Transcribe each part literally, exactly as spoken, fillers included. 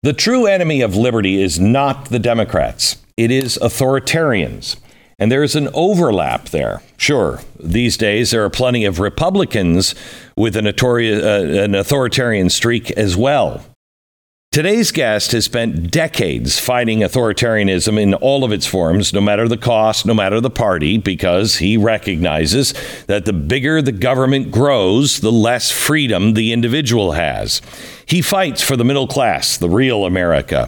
The true enemy of liberty is not the Democrats. It is authoritarians. And there's an overlap there. Sure, these days there are plenty of Republicans with an, authori- uh, an authoritarian streak as well. Today's guest has spent decades fighting authoritarianism in all of its forms, no matter the cost, no matter the party, because he recognizes that the bigger the government grows, the less freedom the individual has. He fights for the middle class, the real America.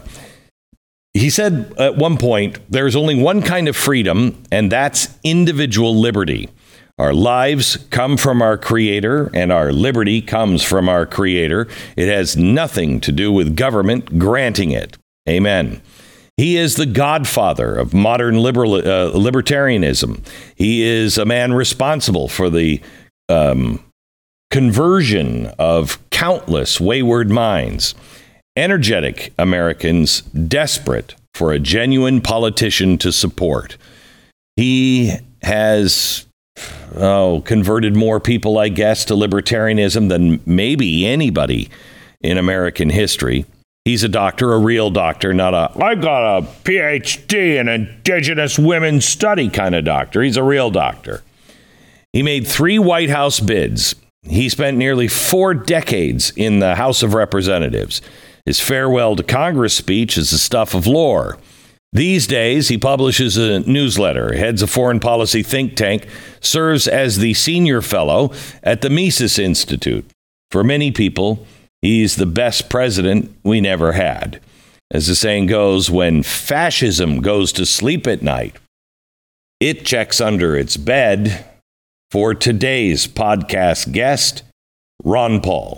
He said at one point, there's only one kind of freedom, and that's individual liberty. Our lives come from our Creator, and our liberty comes from our Creator. It has nothing to do with government granting it. Amen. He is the godfather of modern liberal, uh, libertarianism. He is a man responsible for the um, conversion of countless wayward minds. Energetic Americans desperate for a genuine politician to support. He has oh, converted more people, I guess, to libertarianism than maybe anybody in American history. He's a doctor, a real doctor, not a, I've got a P H D in Indigenous Women's Study kind of doctor. He's a real doctor. He made three White House bids. He spent nearly four decades in the House of Representatives. His farewell to Congress speech is the stuff of lore. These days, he publishes a newsletter, heads a foreign policy think tank, serves as the senior fellow at the Mises Institute. For many people, he's the best president we never had. As the saying goes, when fascism goes to sleep at night, it checks under its bed. For today's podcast guest, Ron Paul.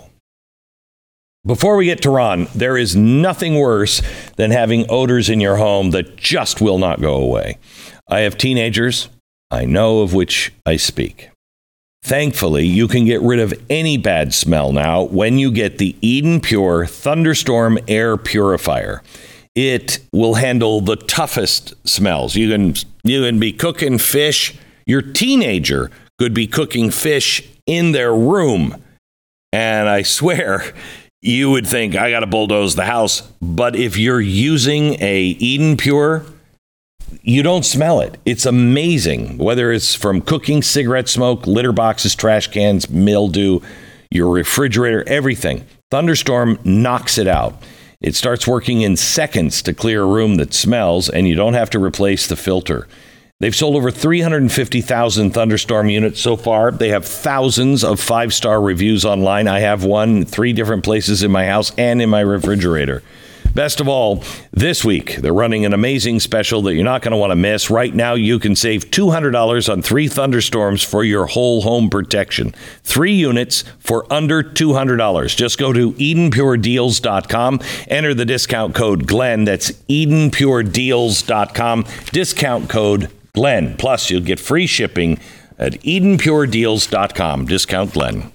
Before we get to Ron, there is nothing worse than having odors in your home that just will not go away. I have teenagers. I know of which I speak. Thankfully, you can get rid of any bad smell now when you get the Eden Pure Thunderstorm Air Purifier. It will handle the toughest smells. You can, you can be cooking fish. Your teenager could be cooking fish in their room. And I swear, you would think, I got to bulldoze the house. But if you're using a Eden Pure, you don't smell it. It's amazing. Whether it's from cooking, cigarette smoke, litter boxes, trash cans, mildew, your refrigerator, everything. Thunderstorm knocks it out. It starts working in seconds to clear a room that smells, and you don't have to replace the filter. They've sold over three hundred fifty thousand Thunderstorm units so far. They have thousands of five-star reviews online. I have one, three different places in my house and in my refrigerator. Best of all, this week, they're running an amazing special that you're not going to want to miss. Right now, you can save two hundred dollars on three Thunderstorms for your whole home protection. Three units for under two hundred dollars. Just go to Eden Pure Deals dot com. Enter the discount code Glenn. That's Eden Pure Deals dot com. Discount code Glenn. Plus, you'll get free shipping at Eden Pure Deals dot com. Discount Glenn.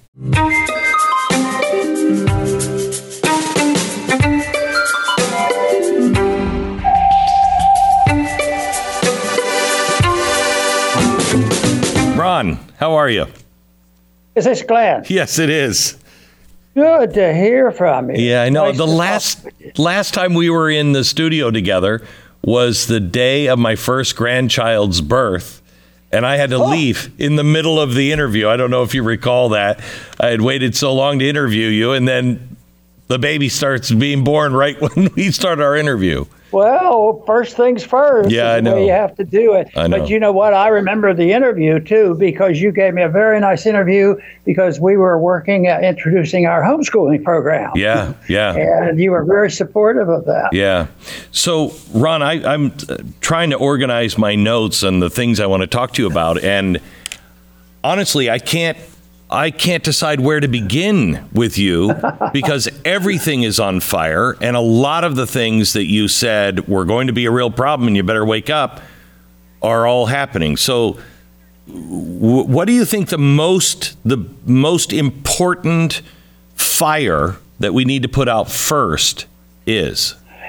Ron, how are you? Is this Glenn? Yes, it is. Good to hear from you. Yeah, I know. Nice the last last time we were in the studio together was the day of my first grandchild's birth, and I had to oh. leave in the middle of the interview. I don't know if you recall that. I had waited so long to interview you, and then the baby starts being born right when we start our interview. Well, first things first. Yeah, I the know. way you have to do it. I know. But you know what? I remember the interview, too, because you gave me a very nice interview because we were working at introducing our homeschooling program. Yeah, yeah. And you were very supportive of that. Yeah. So, Ron, I, I'm trying to organize my notes and the things I want to talk to you about. And honestly, I can't. I can't decide where to begin with you because everything is on fire. And a lot of the things that you said were going to be a real problem and you better wake up are all happening. So w- what do you think the most the most important fire that we need to put out first is?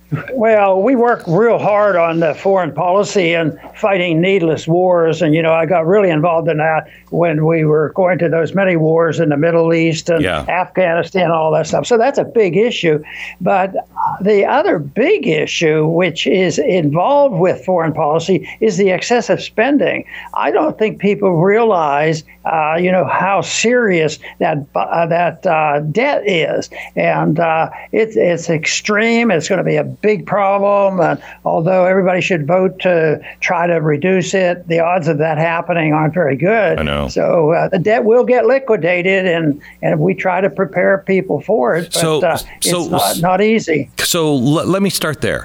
Well, we work real hard on the foreign policy and fighting needless wars. And, you know, I got really involved in that when we were going to those many wars in the Middle East and Yeah. Afghanistan, all that stuff. So that's a big issue. But the other big issue, which is involved with foreign policy, is the excessive spending. I don't think people realize, uh, you know, how serious that uh, that uh, debt is. And uh, it's, it's extreme. It's going to be a big problem. And although everybody should vote to try to reduce it, the odds of that happening aren't very good. I know. So uh, the debt will get liquidated, and, and we try to prepare people for it. But So- uh, so- it's not, not easy. So l- let me start there.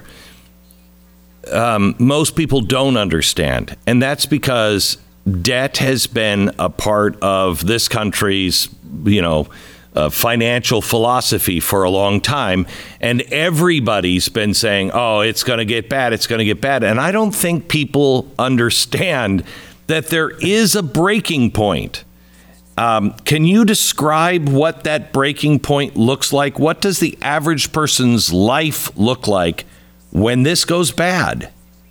Um, most people don't understand, and that's because debt has been a part of this country's, you know, uh, financial philosophy for a long time, and everybody's been saying, "Oh, it's going to get bad. It's going to get bad," and I don't think people understand that there is a breaking point. Um, can you describe what that breaking point looks like? What does the average person's life look like when this goes bad?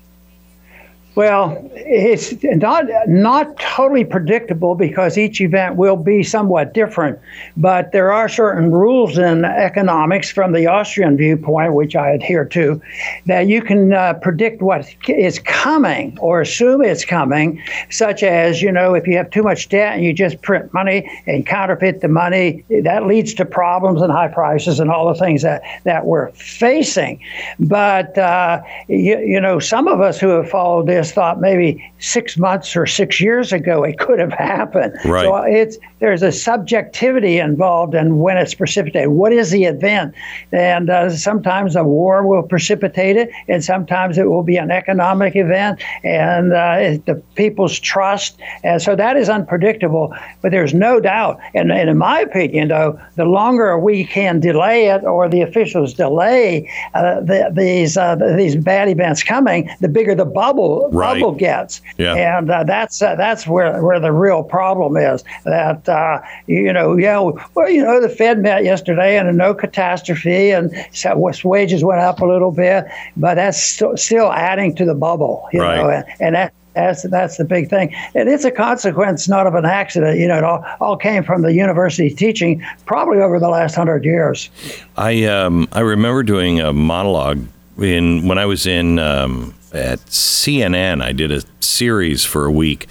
Well, it's not not totally predictable because each event will be somewhat different, but there are certain rules in economics from the Austrian viewpoint, which I adhere to, that you can uh, predict what is coming or assume it's coming, such as, you know, if you have too much debt and you just print money and counterfeit the money, that leads to problems and high prices and all the things that, that we're facing. But, uh, you, you know, some of us who have followed this thought maybe six months or six years ago it could have happened. Right. So it's there's a subjectivity involved in when it's precipitated. What is the event? And uh, sometimes a war will precipitate it, and sometimes it will be an economic event, and uh, it, the people's trust. And so that is unpredictable. But there's no doubt, and, and in my opinion, though, the longer we can delay it, or the officials delay uh, the, these uh, these bad events coming, the bigger the bubble. Right. Bubble gets, Yeah. and uh, that's uh, that's where where the real problem is. That uh, you know, yeah, well, you know, the Fed met yesterday and a no catastrophe, and so wages went up a little bit, but that's st- still adding to the bubble, you Right. know, and, and that. That's that's the big thing, and it's a consequence not of an accident. You know, it all, all came from the university teaching, probably over the last hundred years. I um, I remember doing a monologue in when I was in um, at C N N. I did a series for a week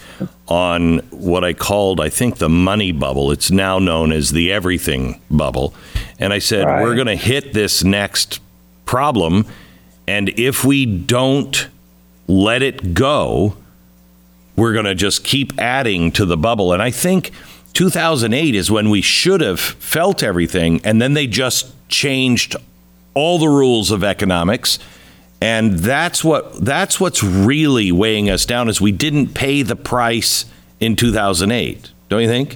on what I called, I think, the money bubble. It's now known as the everything bubble. And I said, Right. we're going to hit this next problem, and if we don't let it go, we're going to just keep adding to the bubble. And I think two thousand eight is when we should have felt everything, and then they just changed all the rules of economics. And that's what that's what's really weighing us down, is we didn't pay the price in two thousand eight. Don't you think?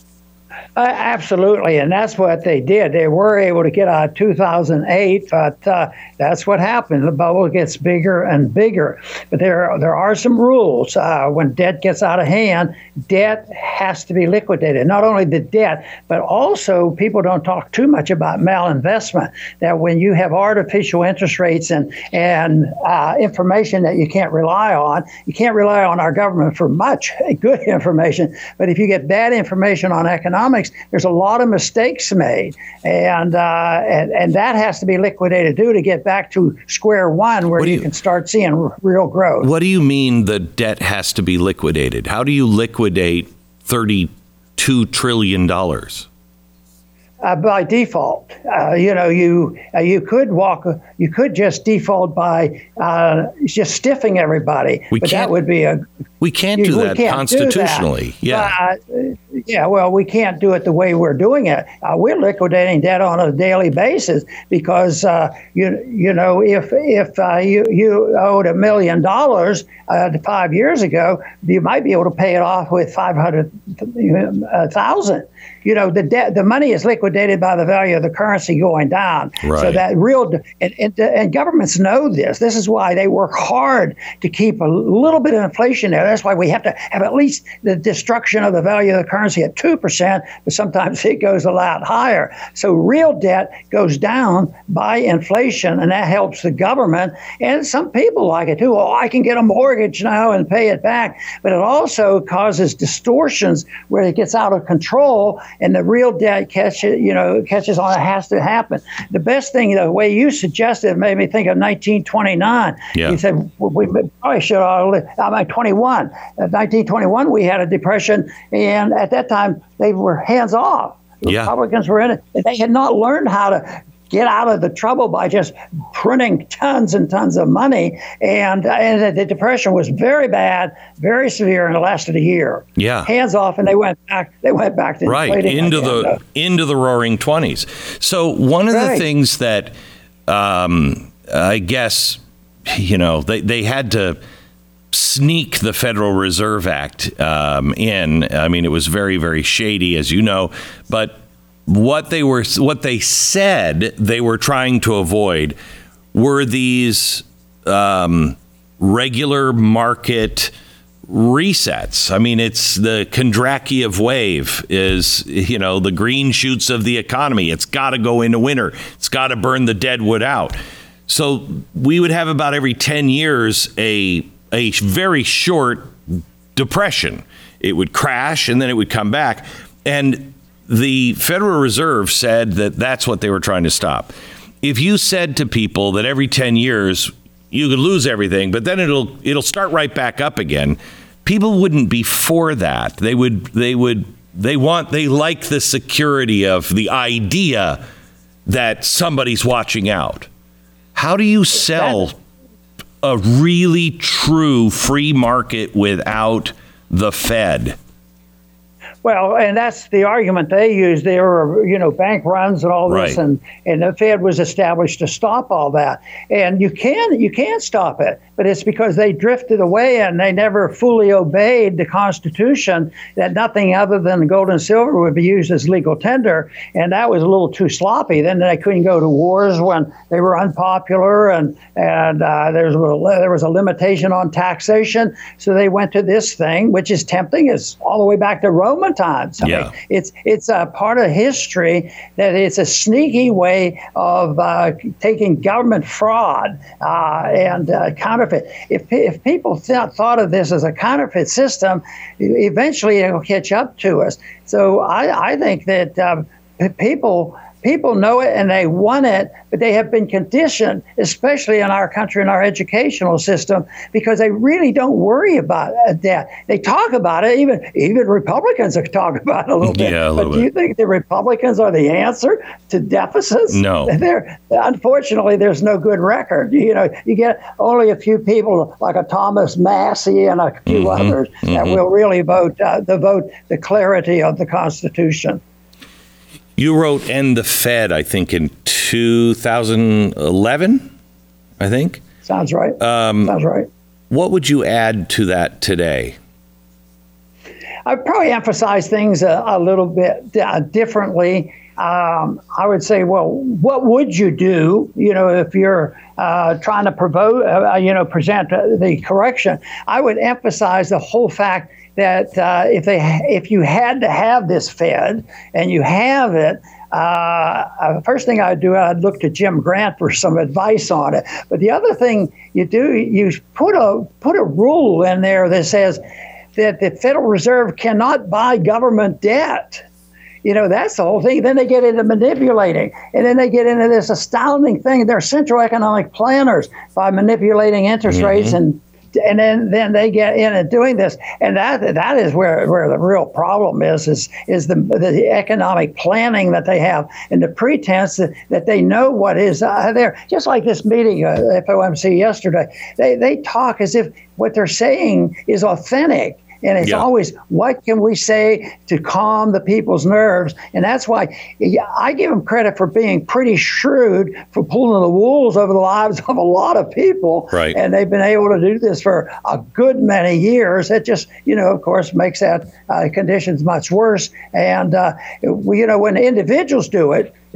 Uh, absolutely, and that's what they did. They were able to get out of two thousand eight, but uh, that's what happened. The bubble gets bigger and bigger. But there, there are some rules. Uh, when debt gets out of hand, debt has to be liquidated. Not only the debt, but also people don't talk too much about malinvestment. That when you have artificial interest rates and and uh, information that you can't rely on, you can't rely on our government for much good information. But if you get bad information on economics, there's a lot of mistakes made, and uh, and and that has to be liquidated too to get back to square one, where What do you, you- can start seeing r- real growth. What do you mean the debt has to be liquidated? How do you liquidate thirty-two trillion dollars? Uh, by default, uh, you know, you uh, you could walk, you could just default by uh, just stiffing everybody, We but can't that would be a We can't You- do we that can't do that. constitutionally. Yeah. Uh, yeah, well, we can't do it the way we're doing it. Uh, we're liquidating debt on a daily basis because uh, you you know if if uh, you you owed a million dollars uh, five years ago, you might be able to pay it off with five hundred thousand. You know, the debt, the money is liquidated by the value of the currency going down. Right. So that real and, and, and governments know this. This is why they work hard to keep a little bit of inflation there. That's why we have to have at least the destruction of the value of the currency mostly at two percent, but sometimes it goes a lot higher. So real debt goes down by inflation, and that helps the government. And some people like it too. Oh, I can get a mortgage now and pay it back. But it also causes distortions where it gets out of control, and the real debt catches, you know, catches on. It has to happen. The best thing, the way you suggested, made me think of nineteen twenty-nine. Yeah. You said well, we probably should. I'm like twenty-one. In nineteen twenty-one, we had a depression, and at that time they were hands off. The yeah. Republicans were in it. They had not learned how to get out of the trouble by just printing tons and tons of money. And, and the Depression was very bad, very severe, and it lasted a year. Yeah. Hands off, and they went back. They went back to right into the again. into the Roaring Twenties. So one of right. the things that um, I guess you know they they had to sneak the Federal Reserve Act um, in. I mean, it was very, very shady, as you know. But what they were, what they said they were trying to avoid were these um, regular market resets. I mean, it's the Kondratiev wave is, you know, the green shoots of the economy. It's got to go into winter. It's got to burn the dead wood out. So we would have about every ten years a a very short depression. It would crash and then it would come back. And the Federal Reserve said that that's what they were trying to stop. If you said to people that every ten years you could lose everything, but then it'll it'll start right back up again, people wouldn't be for that. They would they would they want they like the security of the idea that somebody's watching out. How do you sell a really true free market without the Fed? Well, and that's the argument they use. There were, you know, bank runs and all this, right. and, and the Fed was established to stop all that. And you can you can stop it, but it's because they drifted away and they never fully obeyed the Constitution, that nothing other than gold and silver would be used as legal tender, and that was a little too sloppy. Then they couldn't go to wars when they were unpopular, and and uh, there was a, there was a limitation on taxation, so they went to this thing, which is tempting. It's all the way back to Roman times. I yeah. mean, it's it's a part of history that it's a sneaky way of uh, taking government fraud uh, and uh, counterfeit. If if people th- thought of this as a counterfeit system, eventually it'll catch up to us. So I, I think that uh, people. People know it and they want it, but they have been conditioned, especially in our country, in our educational system, because they really don't worry about that. They talk about it. Even even Republicans talk about it a little bit. Yeah, a but little do bit. you think the Republicans are the answer to deficits? No. They're, unfortunately, there's no good record. You know, you get only a few people like a Thomas Massey and a few Mm-hmm, others mm-hmm. that will really vote uh, the vote the clarity of the Constitution. You wrote End the Fed, I think, in two thousand eleven, I think. Sounds right. Um, Sounds right. What would you add to that today? I'd probably emphasize things a, a little bit uh, differently. Um, I would say, well, what would you do, you know, if you're uh, trying to provoke, uh, you know, present the correction? I would emphasize the whole fact that uh, if they, if you had to have this Fed and you have it, uh, uh, first thing I'd do, I'd look to Jim Grant for some advice on it. But the other thing you do, you put a put a rule in there that says that the Federal Reserve cannot buy government debt. You know, that's the whole thing. Then they get into manipulating, and then they get into this astounding thing. They're central economic planners by manipulating interest mm-hmm. rates, and and then, then they get in and doing this. And that that is where, where the real problem is, is, is the, the economic planning that they have and the pretense that, that they know what is uh, there. Just like this meeting, uh, F O M C yesterday, they, they talk as if what they're saying is authentic. And it's yeah. always, what can we say to calm the people's nerves? And that's why I give them credit for being pretty shrewd, for pulling the wool over the lives of a lot of people. Right. And they've been able to do this for a good many years. It just, you know, of course, makes that uh, conditions much worse. And, uh, we, you know, when individuals do it,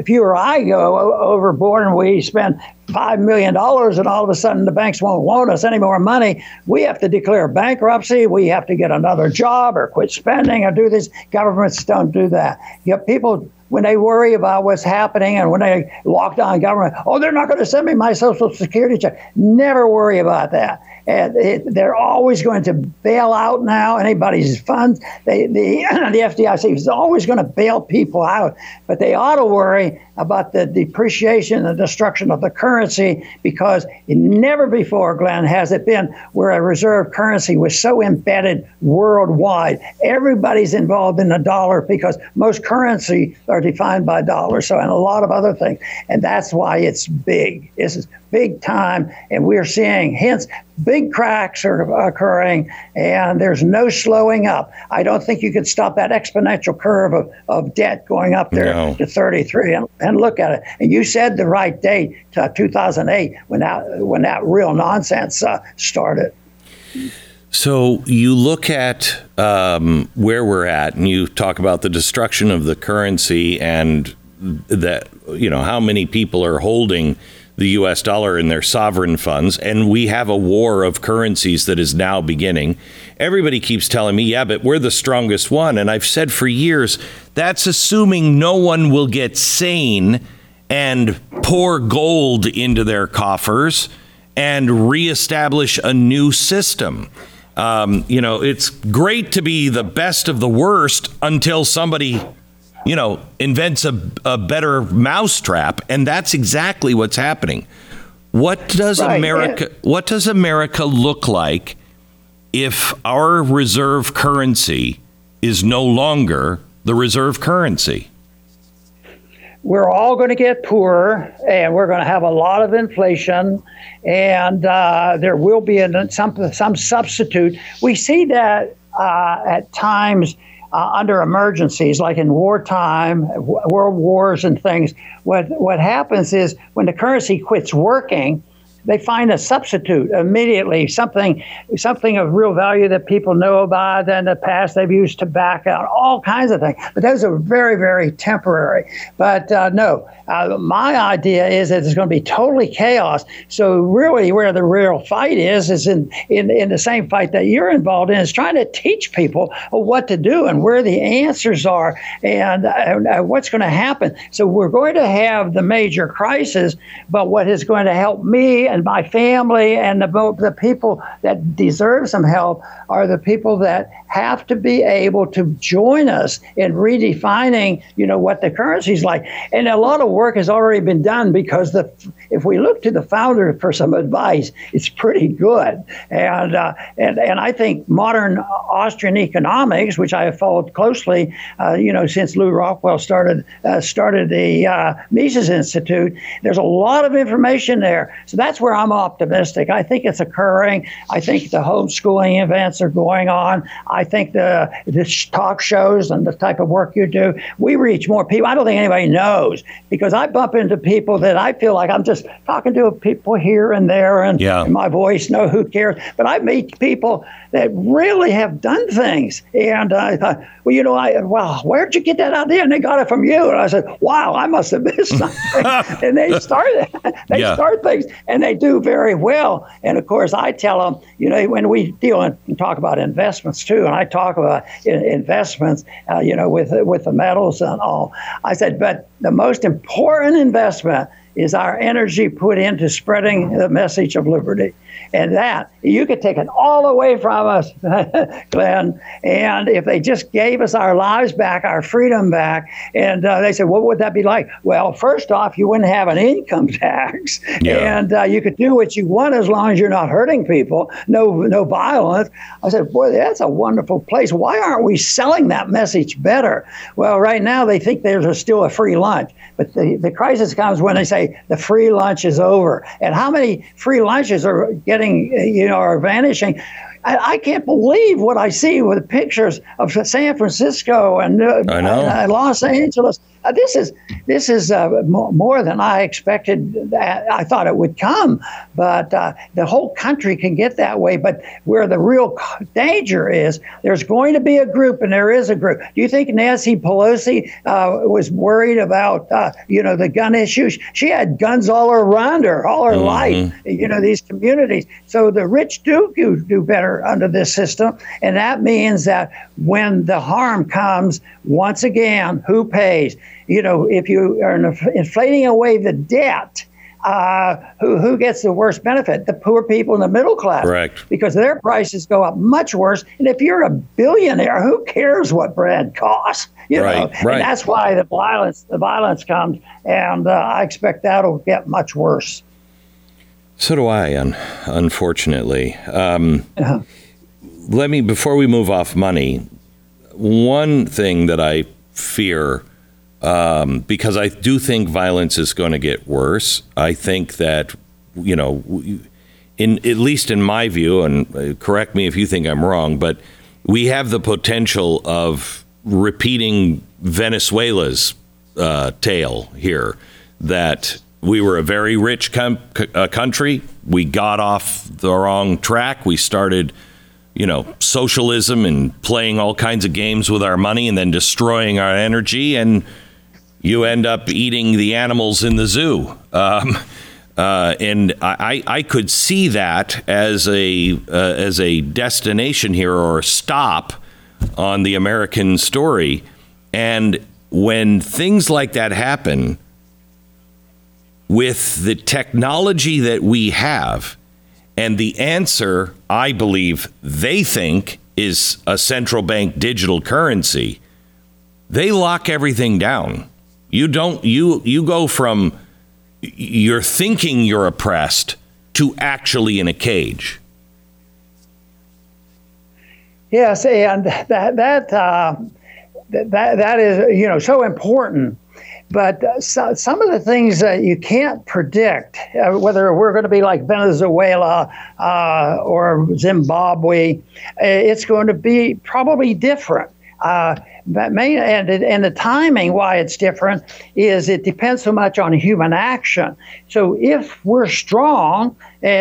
if you or I go o- overboard and we spend five million dollars and all of a sudden the banks won't loan us any more money, we have to declare bankruptcy. We have to get another job or quit spending or do this. Governments don't do that. You know, people, when they worry about what's happening and when they lock down government, oh, they're not going to send me my Social Security check. Never worry about that. And it, they're always going to bail out now anybody's funds. They, the, the F D I C is always going to bail people out, but they ought to worry about the depreciation and destruction of the currency, because never before, Glenn, has it been where a reserve currency was so embedded worldwide. Everybody's involved in the dollar because most currency are defined by dollars, so and a lot of other things. And that's why it's big. This is big time, and we're seeing hints. Big cracks are occurring, and there's no slowing up. I don't think you could stop that exponential curve of, of debt going up there no. to thirty-three. And, and look at it. And you said the right date, uh, two thousand eight, when that when that real nonsense uh, started. So you look at um, where we're at, and you talk about the destruction of the currency, and that, you know, how many people are holding the U S dollar in their sovereign funds, and we have a war of currencies that is now beginning. Everybody keeps telling me, yeah, but we're the strongest one. And I've said for years, that's assuming no one will get sane and pour gold into their coffers and reestablish a new system. Um, you know, it's great to be the best of the worst until somebody, you know, invents a, a better mousetrap, and that's exactly what's happening. What does right. America? What does America look like if our reserve currency is no longer the reserve currency? We're all going to get poorer, and we're going to have a lot of inflation, and uh, there will be an, some some substitute. We see that uh, at times. Uh, under emergencies, like in wartime, w- world wars and things, what what happens is when the currency quits working, they find a substitute immediately, something something of real value that people know about. In the past, they've used tobacco, all kinds of things. But those are very, very temporary. But uh, no, uh, my idea is that it's going to be totally chaos. So really where the real fight is, is in, in, in the same fight that you're involved in, is trying to teach people what to do and where the answers are and uh, what's going to happen. So we're going to have the major crisis, but what is going to help me and my family and the, the people that deserve some help are the people that have to be able to join us in redefining, you know, what the currency is like. And a lot of work has already been done, because the if we look to the founder for some advice, it's pretty good. And uh, and and I think modern Austrian economics, which I have followed closely, uh, you know, since Lew Rockwell started uh, started the uh, Mises Institute, there's a lot of information there. So that's where I'm optimistic. I think it's occurring. I think the homeschooling events are going on. I think the, the talk shows and the type of work you do, we reach more people. I don't think anybody knows, because I bump into people that I feel like I'm just talking to people here and there, and, yeah. and my voice, no, who cares? But I meet people that really have done things. And I thought, well, you know, I, well, where'd you get that idea? And they got it from you. And I said, wow, I must have missed something. And they started, they yeah. start things, and they do very well. And of course, I tell them, you know, when we deal and talk about investments too, and I talk about investments, uh, you know, with with the metals and all, I said, but the most important investment is our energy put into spreading the message of liberty. And that, you could take it all away from us, Glenn. And if they just gave us our lives back, our freedom back, and uh, they said, what would that be like? Well, first off, you wouldn't have an income tax. Yeah. And uh, you could do what you want as long as you're not hurting people, no no violence. I said, boy, that's a wonderful place. Why aren't we selling that message better? Well, right now they think there's still a free lunch. But the, the crisis comes when they say the free lunch is over. And how many free lunches are getting, you know, are vanishing? I, I can't believe what I see with pictures of San Francisco and, uh, I know. and Los Angeles. Uh, this is this is uh, more, more than I expected. That I thought it would come, but uh, the whole country can get that way. But where the real danger is, there's going to be a group, and there is a group. Do you think Nancy Pelosi uh, was worried about uh, you know the gun issues? She had guns all around her, all her mm-hmm. life. You know these communities. So the rich do do, do better under this system, and that means that when the harm comes, once again, who pays? You know, if you are inflating away the debt, uh, who who gets the worst benefit? The poor people in the middle class. Correct. Because their prices go up much worse. And if you're a billionaire, who cares what bread costs? You right, know, right. And that's why the violence the violence comes, and uh, I expect that'll get much worse. So do I, un- unfortunately. Um, uh-huh. Let me, before we move off money, one thing that I fear. Um, because I do think violence is going to get worse. I think that, you know, in at least in my view, and correct me if you think I'm wrong, but we have the potential of repeating Venezuela's uh, tale here, that we were a very rich com- uh, country. We got off the wrong track. We started, you know, socialism and playing all kinds of games with our money and then destroying our energy, and you end up eating the animals in the zoo. Um, uh, and I, I could see that as a uh, as a destination here, or a stop on the American story. And when things like that happen, with the technology that we have, and the answer, I believe, they think is a central bank digital currency, they lock everything down. You don't, you, you go from you're thinking you're oppressed to actually in a cage. Yes, and that, that, uh, that, that is, you know, so important. But uh, so, some of the things that you can't predict, uh, whether we're going to be like Venezuela uh, or Zimbabwe, it's going to be probably different. Uh, That may, and, and the timing why it's different is it depends so much on human action. So if we're strong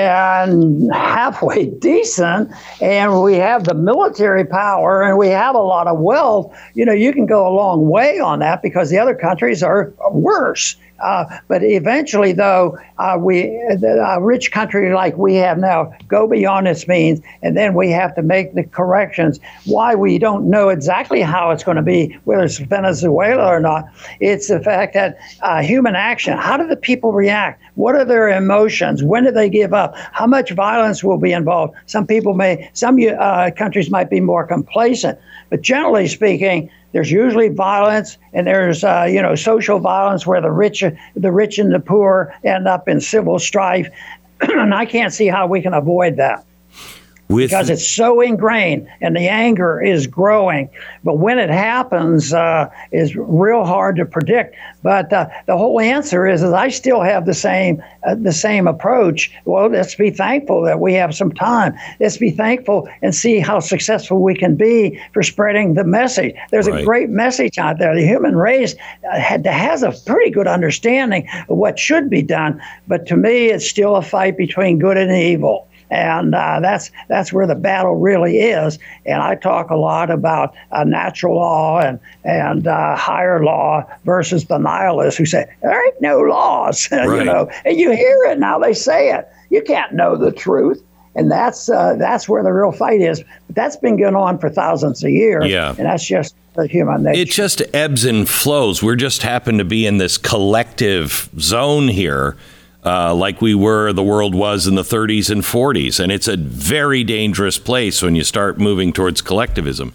and halfway decent and we have the military power and we have a lot of wealth, you know, you can go a long way on that because the other countries are worse. Uh, but eventually, though, uh, we a rich country like we have now go beyond its means, and then we have to make the corrections. Why we don't know exactly how it's going to be, whether it's Venezuela or not. It's the fact that uh, human action. How do the people react? What are their emotions? When do they give up? How much violence will be involved? Some people may, some uh, countries might be more complacent, but generally speaking, there's usually violence, and there's uh, you know social violence where the rich, the rich and the poor end up in civil strife, and I can't see how we can avoid that. With because it's so ingrained and the anger is growing. But when it happens, uh, is real hard to predict. But uh, the whole answer is, is I still have the same uh, the same approach. Well, let's be thankful that we have some time. Let's be thankful and see how successful we can be for spreading the message. There's right. a great message out there. The human race uh, had, has a pretty good understanding of what should be done. But to me, it's still a fight between good and evil. And uh, that's that's where the battle really is. And I talk a lot about uh, natural law and and uh, higher law versus the nihilists who say there ain't no laws, right. you know. And you hear it now; they say it. You can't know the truth, and that's uh, that's where the real fight is. But that's been going on for thousands of years. Yeah, and that's just the human nature. It just ebbs and flows. We're just happen to be in this collective zone here. Uh, like we were, the world was in the thirties and forties. And it's a very dangerous place when you start moving towards collectivism.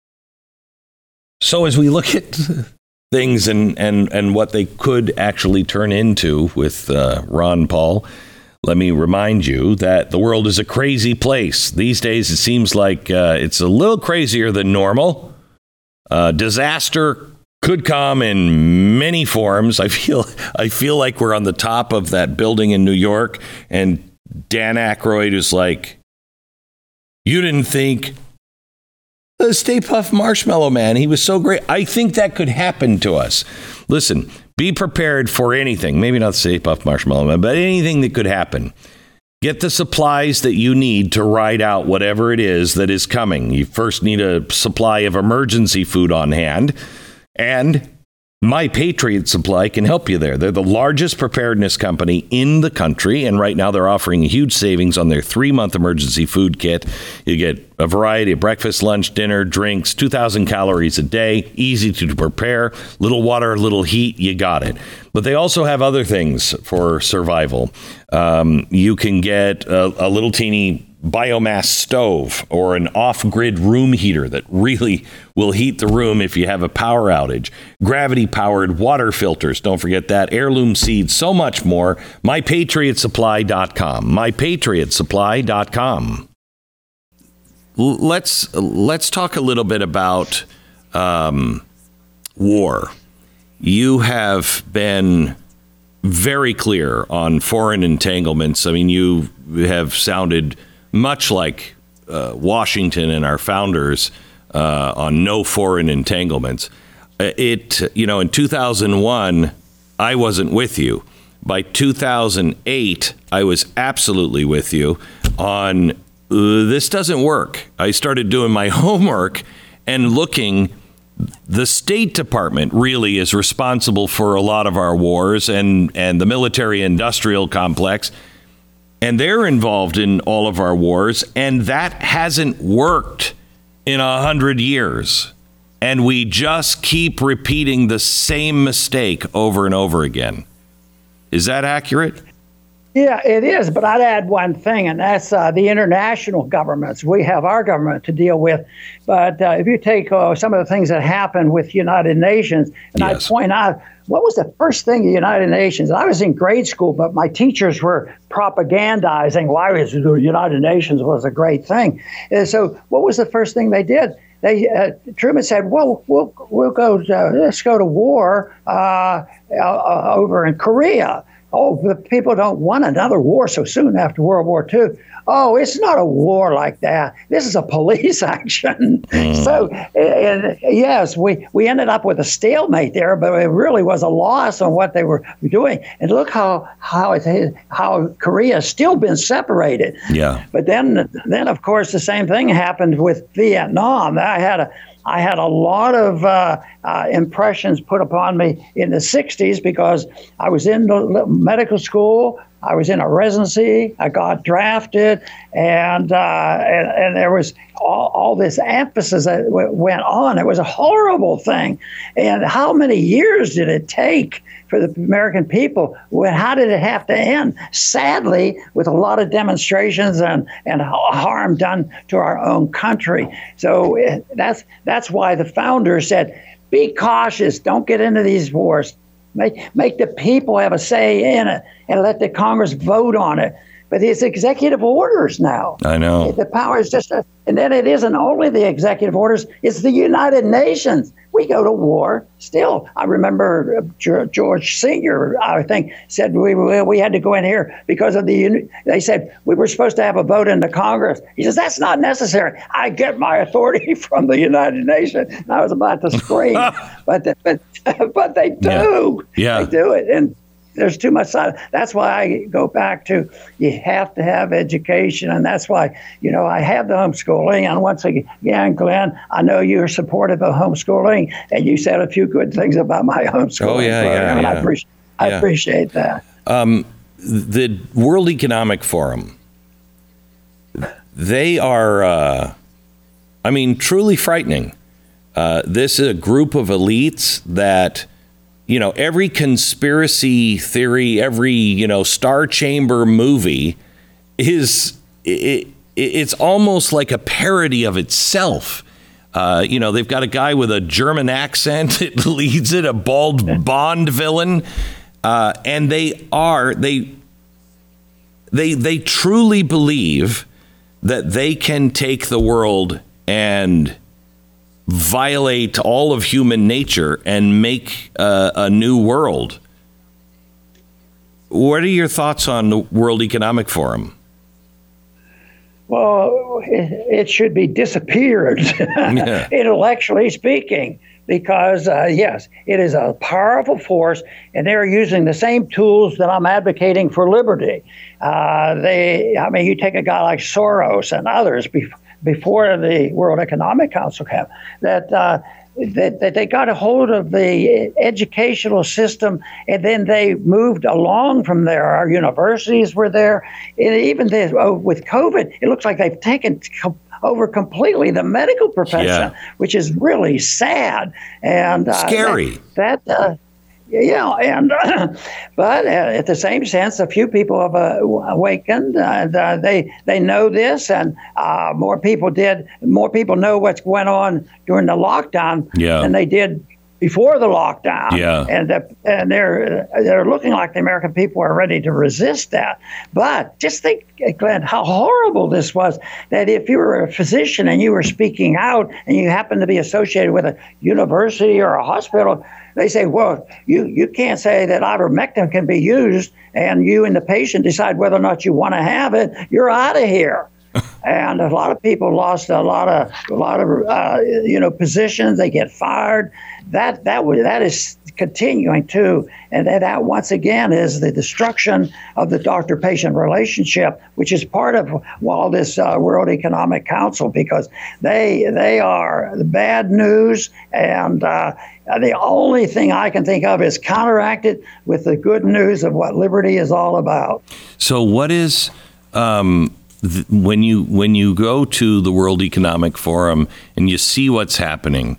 So as we look at things and, and, and what they could actually turn into with uh, Ron Paul, let me remind you that the world is a crazy place. These days, it seems like uh, it's a little crazier than normal. Uh, disaster could come in many forms. I feel I feel like we're on the top of that building in New York, and Dan Aykroyd is like, You didn't think the Stay Puft Marshmallow Man, he was so great. I think that could happen to us. Listen, be prepared for anything. Maybe not Stay Puft Marshmallow Man, but anything that could happen. Get the supplies that you need to ride out whatever it is that is coming. You first need a supply of emergency food on hand, and My Patriot Supply can help you there. They're the largest preparedness company in the country, and right now they're offering huge savings on their three-month emergency food kit. You get a variety of breakfast, lunch, dinner, drinks, two thousand calories a day, easy to prepare, little water, little heat, you got it. But they also have other things for survival. Um, you can get a, a little teeny biomass stove or an off-grid room heater that really will heat the room if you have a power outage. Gravity-powered water filters, don't forget that. Heirloom seeds, so much more. my patriot supply dot com. my patriot supply dot com. Let's let's talk a little bit about um, war. You have been very clear on foreign entanglements. I mean, you have sounded much like uh, Washington and our founders uh, on no foreign entanglements. It, you know, in two thousand one, I wasn't with you. By two thousand eight, I was absolutely with you on uh, this doesn't work. I started doing my homework and looking. The State Department really is responsible for a lot of our wars and, and the military-industrial complex. And they're involved in all of our wars, and that hasn't worked in a hundred years. And we just keep repeating the same mistake over and over again. Is that accurate? Yeah, it is. But I'd add one thing, and that's uh, the international governments. We have our government to deal with. But uh, if you take uh, some of the things that happened with United Nations, and yes. I point out, what was the first thing the United Nations? I was in grade school, but my teachers were propagandizing why was the United Nations was a great thing. And so what was the first thing they did? They uh, Truman said, "Well, we'll we'll go to, let's go to war uh, uh, over in Korea." Oh, the people don't want another war so soon after World War Two. Oh, it's not a war like that. This is a police action. Mm. So, and yes, we, we ended up with a stalemate there, but it really was a loss on what they were doing. And look how how it, how Korea has still been separated. Yeah. But then, then of course, the same thing happened with Vietnam. I had a I had a lot of uh, uh, impressions put upon me in the sixties because I was in the medical school. I was in a residency. I got drafted, and uh, and, and there was all, all this emphasis that w- went on. It was a horrible thing. And how many years did it take for the American people? Well, how did it have to end? Sadly, with a lot of demonstrations and, and harm done to our own country. So it, that's that's why the founders said, be cautious. Don't get into these wars. Make make the people have a say in it and let the Congress vote on it. But it's executive orders now. I know. The power is just, a, and then it isn't only the executive orders, it's the United Nations. We go to war still. I remember George Senior, I think, said we we had to go in here because of the, they said we were supposed to have a vote in the Congress. He says, that's not necessary. I get my authority from the United Nations. And I was about to scream, but, the, but but they do. Yeah. Yeah. They do it. And there's too much silence. That's why I go back to you have to have education. And that's why, you know, I have the homeschooling. And once again, Glenn, I know you're supportive of homeschooling. And you said a few good things about my homeschooling. Oh, yeah, yeah, and yeah. I, appreciate, I yeah. appreciate that. Um, the World Economic Forum, they are, uh, I mean, truly frightening. Uh, this is a group of elites that, you know, every conspiracy theory, every, you know, Star Chamber movie is, it, it's almost like a parody of itself. Uh, you know, they've got a guy with a German accent that leads it, a bald Bond villain. Uh, and they are, they, they, they truly believe that they can take the world and violate all of human nature and make uh, a new world. What are your thoughts on the World Economic Forum? Well, it, it should be disappeared, yeah. intellectually speaking, because, uh, yes, it is a powerful force, and they're using the same tools that I'm advocating for liberty. Uh, they, I mean, you take a guy like Soros and others be, before the World Economic Council came, that uh, That, that they got a hold of the educational system, and then they moved along from there. Our universities were there. And even this, oh, with COVID, it looks like they've taken com- over completely the medical profession, yeah. which is really sad. And uh, scary. That, that uh, yeah, and uh, but at the same sense, a few people have uh, awakened, and uh, they they know this, and uh, more people did. More people know what's going on during the lockdown yeah. than they did before the lockdown. Yeah, and the, and they're they're looking like the American people are ready to resist that. But just think, Glenn, how horrible this was. That if you were a physician and you were speaking out, and you happen to be associated with a university or a hospital, they say, well, you, you can't say that ivermectin can be used, and you and the patient decide whether or not you want to have it. You're out of here. And a lot of people lost a lot of a lot of uh, you know positions. They get fired. That that was that is continuing too, and that, that once again is the destruction of the doctor-patient relationship, which is part of all this uh, World Economic Council, because they they are the bad news, and uh, the only thing I can think of is counteracted with the good news of what liberty is all about. So what is um when you when you go to the World Economic Forum and you see what's happening,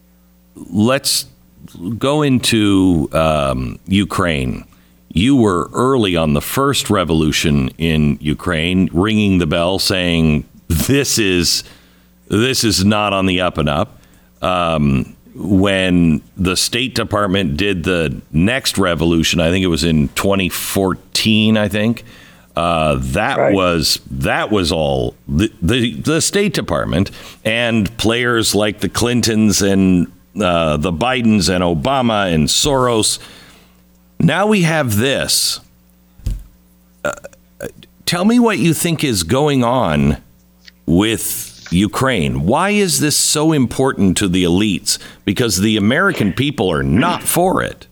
let's go into um, Ukraine. You were early on the first revolution in Ukraine, ringing the bell, saying this is this is not on the up and up. Um, when the State Department did the next revolution, I think it was in twenty fourteen, I think. Uh, that right. was that was all the, the the State Department and players like the Clintons and uh, the Bidens and Obama and Soros. Now we have this. Uh, tell me what you think is going on with Ukraine. Why is this so important to the elites? Because the American people are not for it.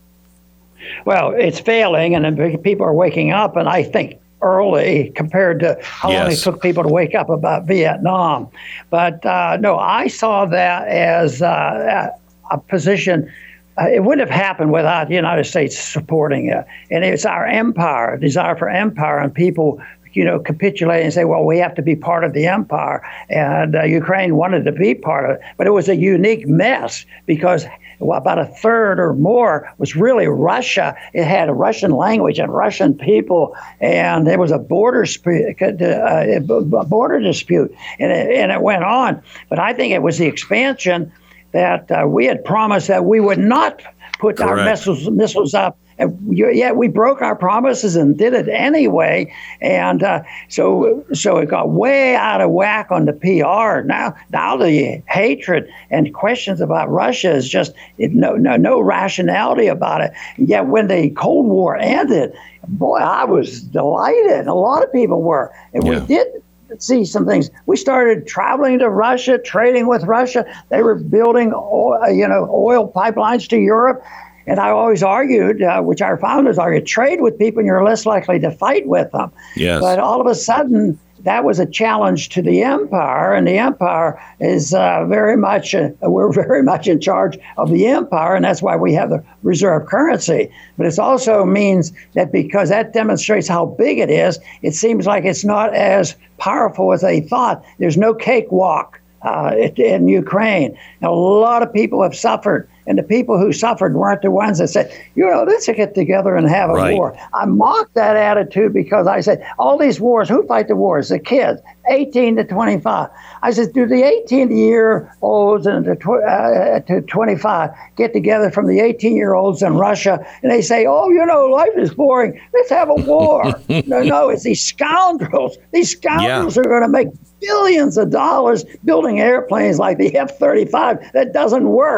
Well, it's failing, and people are waking up, and I think early compared to how yes. long it took people to wake up about Vietnam. But uh, no, I saw that as uh, a position. Uh, it wouldn't have happened without the United States supporting it. And it's our empire, a desire for empire, and people, you know, capitulate and say, well, we have to be part of the empire. And uh, Ukraine wanted to be part of it. But it was a unique mess because well, about a third or more was really Russia. It had a Russian language and Russian people, and there was a border sp- uh, a border dispute, and it, and it went on. But I think it was the expansion that uh, we had promised that we would not put Correct. our missiles missiles up. And yet we broke our promises and did it anyway. And uh, so so it got way out of whack on the P R. Now now the hatred and questions about Russia is just it, no, no, no rationality about it. And yet when the Cold War ended, boy, I was delighted. A lot of people were. And yeah. we did see some things. We started traveling to Russia, trading with Russia. They were building oil, you know, oil pipelines to Europe. And I always argued, uh, which our founders argued, trade with people and you're less likely to fight with them. Yes. But all of a sudden, that was a challenge to the empire, and the empire is uh, very much, uh, we're very much in charge of the empire, and that's why we have the reserve currency. But it also means that because that demonstrates how big it is, it seems like it's not as powerful as they thought. There's no cakewalk uh, in Ukraine. And a lot of people have suffered. And the people who suffered weren't the ones that said, you know, let's get together and have a right. war. I mocked that attitude because I said, all these wars, who fight the wars? The kids, eighteen to twenty-five. I said, do the eighteen-year-olds and the tw- uh, to twenty-five get together from the eighteen-year-olds in Russia? And they say, oh, you know, life is boring. Let's have a war. no, no, it's these scoundrels. These scoundrels yeah. are going to make billions of dollars building airplanes like the F thirty-five that doesn't work.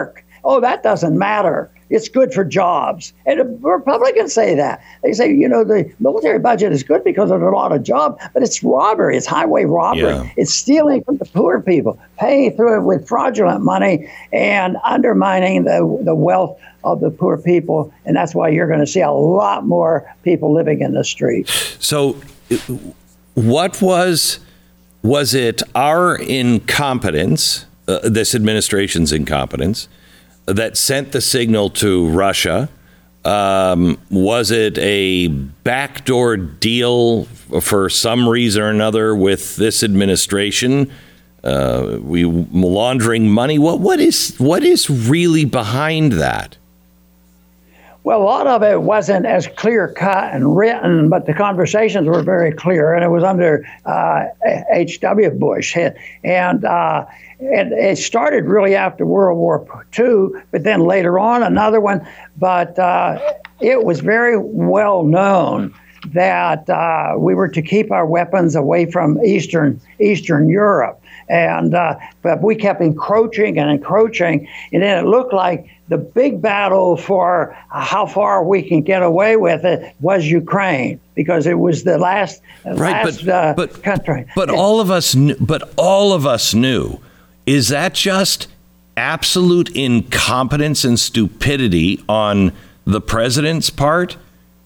oh, that doesn't matter. It's good for jobs. And the Republicans say that. They say, you know, the military budget is good because there's a lot of jobs, but it's robbery. It's highway robbery. Yeah. It's stealing from the poor people, paying through it with fraudulent money and undermining the, the wealth of the poor people. And that's why you're going to see a lot more people living in the streets. So what was, was it our incompetence, uh, this administration's incompetence, that sent the signal to Russia? Um, was it a backdoor deal for some reason or another with this administration? Uh, we laundering money? What what is what is really behind that? Well, a lot of it wasn't as clear cut and written, but the conversations were very clear, and it was under uh, H W Bush, and. Uh, It, it started really after World War Two, but then later on another one. But uh, it was very well known that uh, we were to keep our weapons away from Eastern Eastern Europe, and uh, but we kept encroaching and encroaching, and then it looked like the big battle for how far we can get away with it was Ukraine, because it was the last right, last but, uh, but, country. But all of us, knew, but all of us knew. Is that just absolute incompetence and stupidity on the president's part?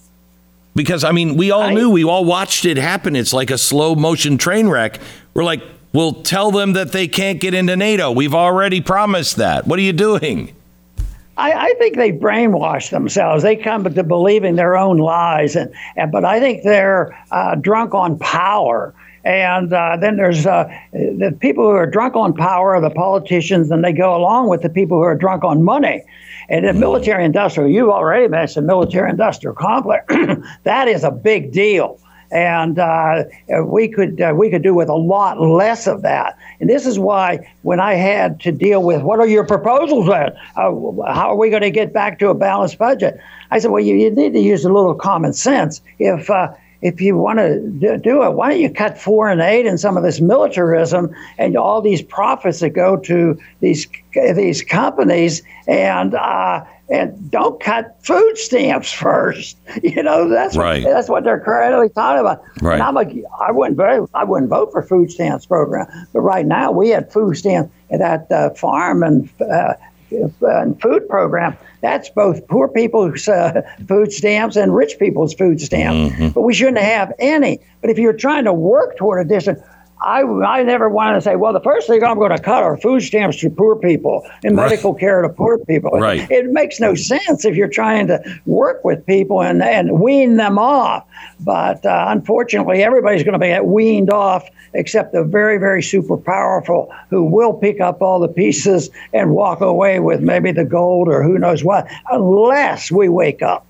Because, I mean, we all I, knew, we all watched it happen. It's like a slow motion train wreck. We're like, well, tell them that they can't get into NATO. We've already promised that. What are you doing? I, I think they brainwash themselves. They come to believing their own lies. And, and but I think they're uh, drunk on power. And uh, then there's uh, the people who are drunk on power are the politicians, and they go along with the people who are drunk on money. And the military industrial, you've already mentioned military industrial complex, that is a big deal. And uh, we could uh, we could do with a lot less of that. And this is why when I had to deal with what are your proposals at? Uh, how are we going to get back to a balanced budget? I said, well, you, you need to use a little common sense. If uh, If you want to do it, why don't you cut four and eight in some of this militarism and all these profits that go to these these companies, and uh, and don't cut food stamps first. You know, that's right. what, that's what they're currently talking about. Right. And I'm a, I wouldn't vote. I wouldn't vote for food stamps program, but right now we had food stamps at that uh, farm and. Uh, and food program, that's both poor people's uh, food stamps and rich people's food stamps. Mm-hmm. But we shouldn't have any. But if you're trying to work toward a distance, I, I never wanted to say, well, the first thing I'm going to cut are food stamps to poor people and right. medical care to poor people. Right. It, it makes no sense if you're trying to work with people and, and wean them off. But uh, unfortunately, everybody's going to be weaned off except the very, very super powerful who will pick up all the pieces and walk away with maybe the gold or who knows what, unless we wake up.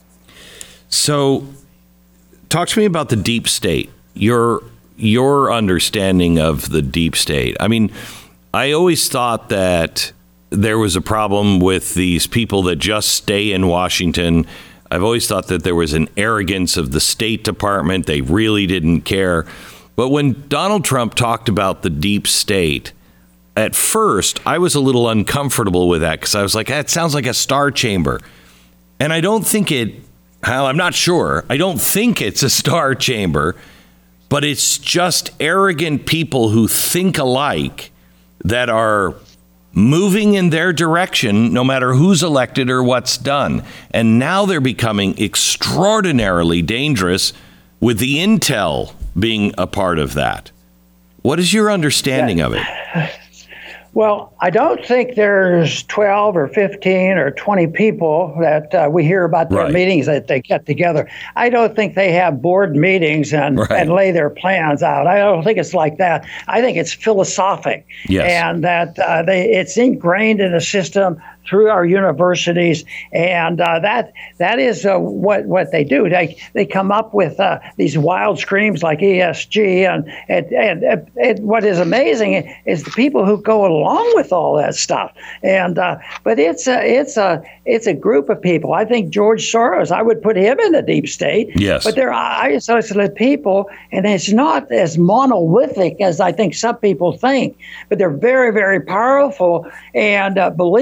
So talk to me about the deep state. Your your understanding of the deep state. I mean, I always thought that there was a problem with these people that just stay in Washington. I've always thought that there was an arrogance of the State Department. They really didn't care. But when Donald Trump talked about the deep state, at first, I was a little uncomfortable with that because I was like, that sounds like a star chamber. And I don't think it, well, I'm not sure. I don't think it's a star chamber, but it's just arrogant people who think alike that are moving in their direction, no matter who's elected or what's done. And now they're becoming extraordinarily dangerous with the intel being a part of that. What is your understanding yeah. of it? Well, I don't think there's twelve or fifteen or twenty people that uh, we hear about their right. meetings that they get together. I don't think they have board meetings and, right. and lay their plans out. I don't think it's like that. I think it's philosophic. Yes. And that uh, they it's ingrained in the system through our universities, and uh, that that is uh, what what they do. They they come up with uh, these wild screams like E S G, and and, and and what is amazing is the people who go along with all that stuff. And uh, but it's a it's a it's a group of people. I think George Soros, I would put him in the deep state. Yes. But they're isolated people, and it's not as monolithic as I think some people think. But they're very very powerful, and uh, believe me,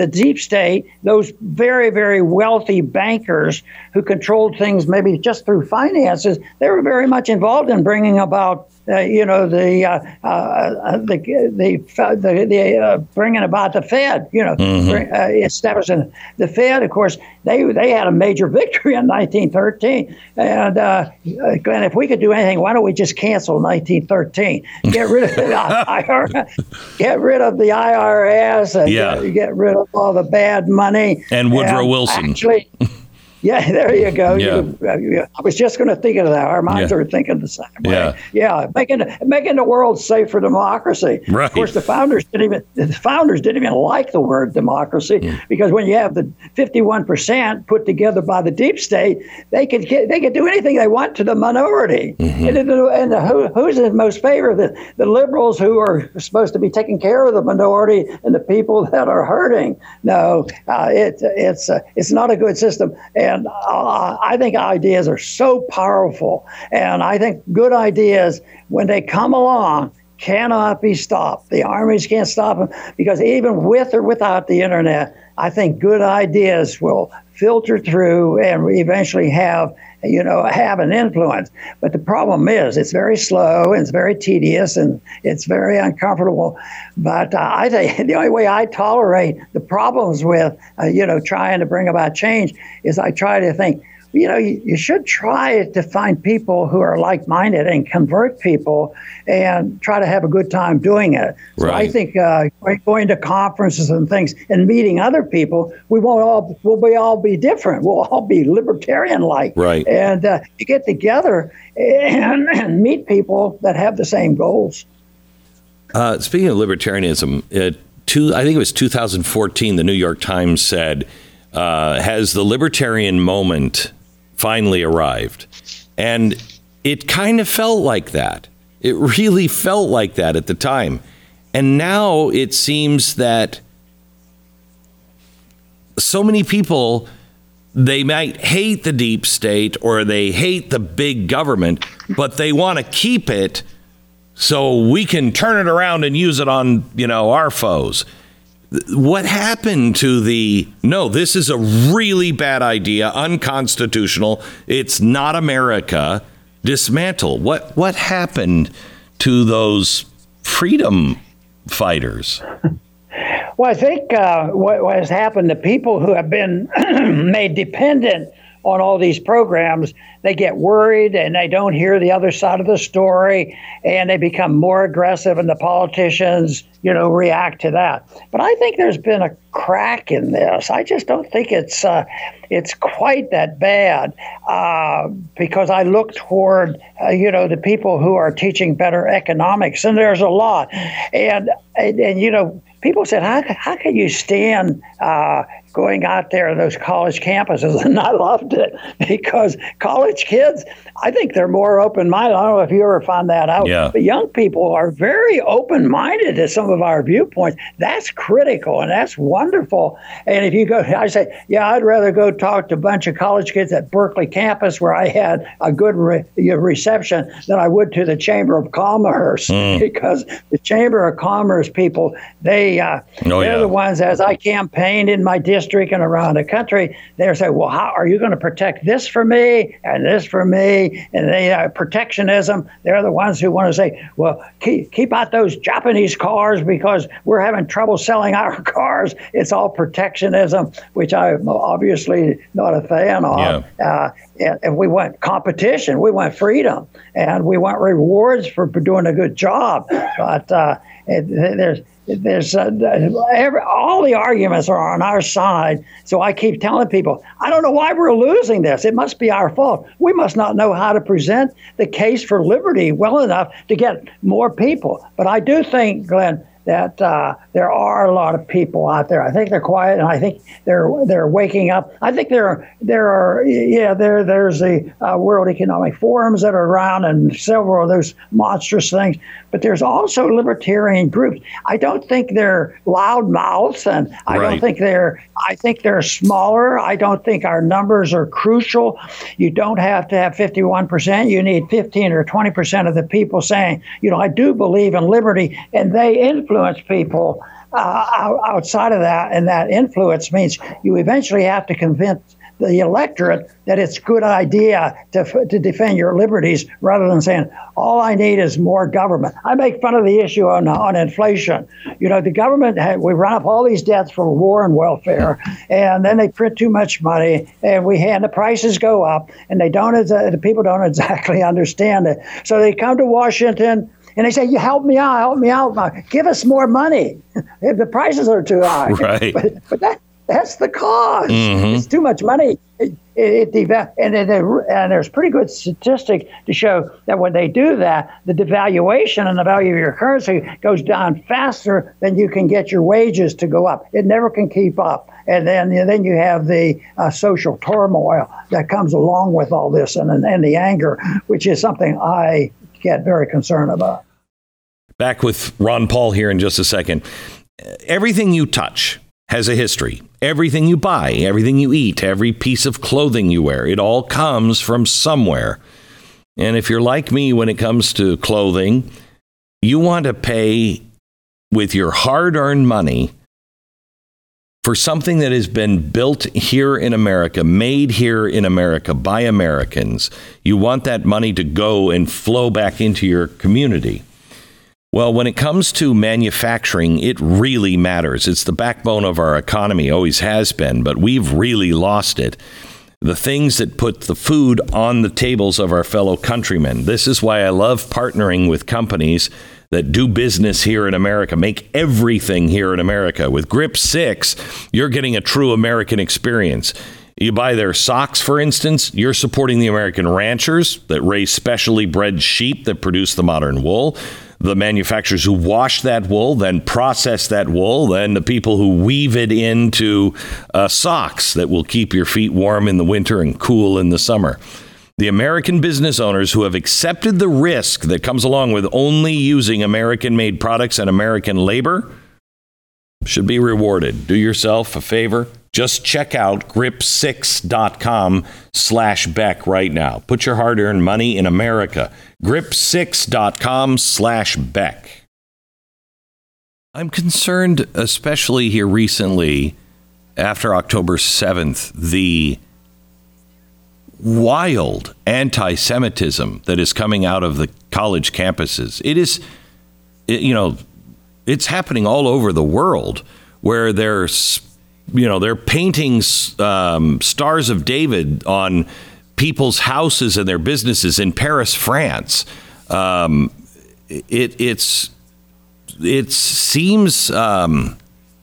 the deep state, those very, very wealthy bankers who controlled things maybe just through finances, they were very much involved in bringing about Uh, you know, the uh, uh, the the the, the uh, bringing about the Fed. You know, mm-hmm. bring, uh, establishing the Fed. Of course, they they had a major victory in nineteen thirteen. And uh, Glenn, if we could do anything, why don't we just cancel nineteen thirteen? Get rid of the I R S, get rid of the I R S, and yeah. get, get rid of all the bad money. And Woodrow and Wilson. Actually, yeah, there you go. Yeah. You, I was just going to think of that. Our minds Yeah. are thinking the same way. Yeah. Yeah, making making the world safe for democracy. Right. Of course, the founders didn't even the founders didn't even like the word democracy Mm. because when you have the fifty-one percent put together by the deep state, they could get, they could do anything they want to the minority. Mm-hmm. And, the, and the, who, who's in most favor? The the liberals who are supposed to be taking care of the minority and the people that are hurting. No, uh, it it's uh, it's not a good system. And uh, I think ideas are so powerful, and I think good ideas, when they come along, cannot be stopped. The armies can't stop them because even with or without the internet, I think good ideas will filter through and eventually have, you know, have an influence. But the problem is it's very slow and it's very tedious and it's very uncomfortable. But uh, I think the only way I tolerate the problems with, uh, you know, trying to bring about change is I try to think, you know, you, you should try to find people who are like-minded and convert people and try to have a good time doing it. So Right. I think uh, going to conferences and things and meeting other people, we won't all, we'll be all be different. We'll all be libertarian-like. Right. And uh, you get together and, and meet people that have the same goals. Uh, speaking of libertarianism, uh, two, I think it was two thousand fourteen, the New York Times said, uh, has the libertarian moment finally arrived? And it kind of felt like that. It really felt like that at the time. And now it seems that so many people, they might hate the deep state or they hate the big government, but they want to keep it so we can turn it around and use it on, you know, our foes. What happened to the, no, this is a really bad idea, unconstitutional, it's not America, dismantle? What what happened to those freedom fighters? Well, I think uh, what, what has happened, the people who have been made dependent on all these programs, they get worried and they don't hear the other side of the story and they become more aggressive, and the politicians, you know, react to that. But I think there's been a crack in this. I just don't think it's uh, it's quite that bad uh, because I look toward, uh, you know, the people who are teaching better economics, and there's a lot. And, and, and you know, people said, how, how can you stand uh, going out there to those college campuses? And I loved it because college kids, I think they're more open-minded. I don't know if you ever found that out. Yeah. But young people are very open-minded to some of our viewpoints. That's critical, and that's wonderful. And if you go, I say, yeah, I'd rather go talk to a bunch of college kids at Berkeley campus where I had a good re- reception than I would to the Chamber of Commerce mm. because the Chamber of Commerce people, they, uh, oh, they're yeah. the ones, as I campaigned in my district and around the country, they're saying, well, how are you going to protect this for me and this for me? And they uh, protectionism, they're the ones who want to say, well, keep, keep out those Japanese cars because we're having trouble selling our cars. It's all protectionism, which I'm obviously not a fan of. Yeah. Uh, and, and we want competition, we want freedom, and we want rewards for doing a good job. But uh, it, there's There's uh, every, all the arguments are on our side. So I keep telling people, I don't know why we're losing this. It must be our fault. We must not know how to present the case for liberty well enough to get more people. But I do think, Glenn, that uh, there are a lot of people out there. I think they're quiet, and I think they're they're waking up. I think there there are yeah there there's the uh, World Economic Forums that are around, and several of those monstrous things. But there's also libertarian groups. I don't think they're loud mouths, and I Right. don't think they're. I think they're smaller. I don't think our numbers are crucial. You don't have to have fifty-one percent. You need fifteen or twenty percent of the people saying, you know, I do believe in liberty, and they influence people. uh, outside of that, and that influence means you eventually have to convince the electorate that it's a good idea to to defend your liberties, rather than saying all I need is more government. I make fun of the issue on on inflation. You know, the government had, we run up all these debts for war and welfare, and then they print too much money, and we and the prices go up, and they don't the people don't exactly understand it. So they come to Washington. And they say, "You help me out, help me out. Give us more money. If the prices are too high." Right. But, but that that's the cause. Mm-hmm. It's too much money. It, it, it and, it, and there's pretty good statistic to show that when they do that, the devaluation and the value of your currency goes down faster than you can get your wages to go up. It never can keep up. And then, and then you have the uh, social turmoil that comes along with all this, and and the anger, which is something I get very concerned about. Back with Ron Paul here in just a second. Everything you touch has a history. Everything you buy, everything you eat, every piece of clothing you wear, it all comes from somewhere. And if you're like me when it comes to clothing, you want to pay with your hard-earned money for something that has been built here in America, made here in America by Americans. You want that money to go and flow back into your community. Well, when it comes to manufacturing, it really matters. It's the backbone of our economy, always has been, but we've really lost it. The things that put the food on the tables of our fellow countrymen. This is why I love partnering with companies that do business here in America, make everything here in America. With Grip six, you're getting a true American experience. You buy their socks, for instance, you're supporting the American ranchers that raise specially bred sheep that produce the modern wool, the manufacturers who wash that wool, then process that wool, then the people who weave it into uh, socks that will keep your feet warm in the winter and cool in the summer. The American business owners who have accepted the risk that comes along with only using American-made products and American labor should be rewarded. Do yourself a favor. Just check out grip six dot com slash Beck right now. Put your hard-earned money in America. grip six dot com slash Beck. I'm concerned, especially here recently, after October seventh, the wild anti-Semitism that is coming out of the college campuses. It is, it, you know, it's happening all over the world where there's, you know, they're painting um, Stars of David on people's houses and their businesses in Paris, France. Um, it it's it seems um,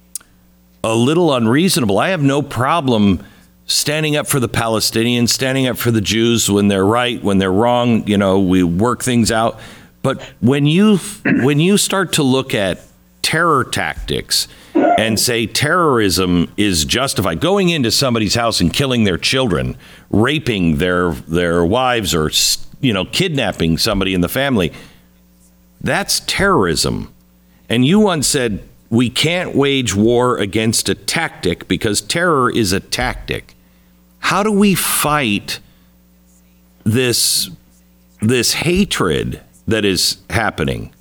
a little unreasonable. I have no problem standing up for the Palestinians, standing up for the Jews when they're right, when they're wrong. You know, we work things out. But when you when you start to look at terror tactics and say terrorism is justified, going into somebody's house and killing their children, raping their their wives, or, you know, kidnapping somebody in the family, that's terrorism. And you once said we can't wage war against a tactic because terror is a tactic. How do we fight this this hatred that is happening?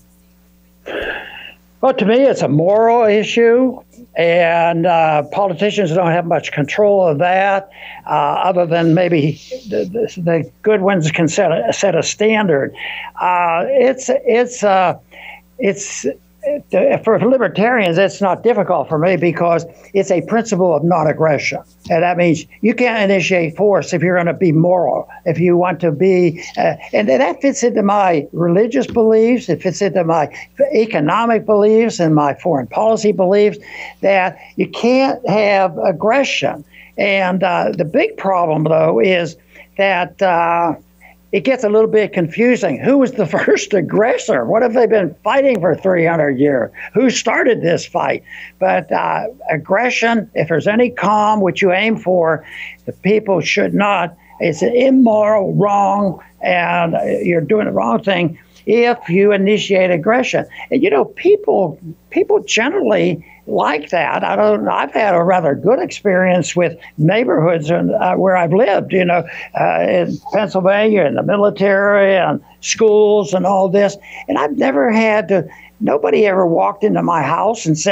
Well, to me, it's a moral issue, and uh, politicians don't have much control of that, uh, other than maybe the, the, the good ones can set a, set a standard. Uh, it's it's uh, it's for libertarians, it's not difficult for me because it's a principle of non-aggression. And that means you can't initiate force if you're going to be moral, if you want to be, uh, and that fits into my religious beliefs, it fits into my economic beliefs and my foreign policy beliefs, that you can't have aggression. And uh, the big problem, though, is that uh, it gets a little bit confusing. Who was the first aggressor? What have they been fighting for three hundred years? Who started this fight? But uh, aggression, if there's any calm, which you aim for, the people should not. It's an immoral, wrong, and you're doing the wrong thing if you initiate aggression. And, you know, people people generally like that. I don't. I've had a rather good experience with neighborhoods and uh, where I've lived. You know, uh, in Pennsylvania, in the military, and schools, and all this. And I've never had to. Nobody ever walked into my house and said,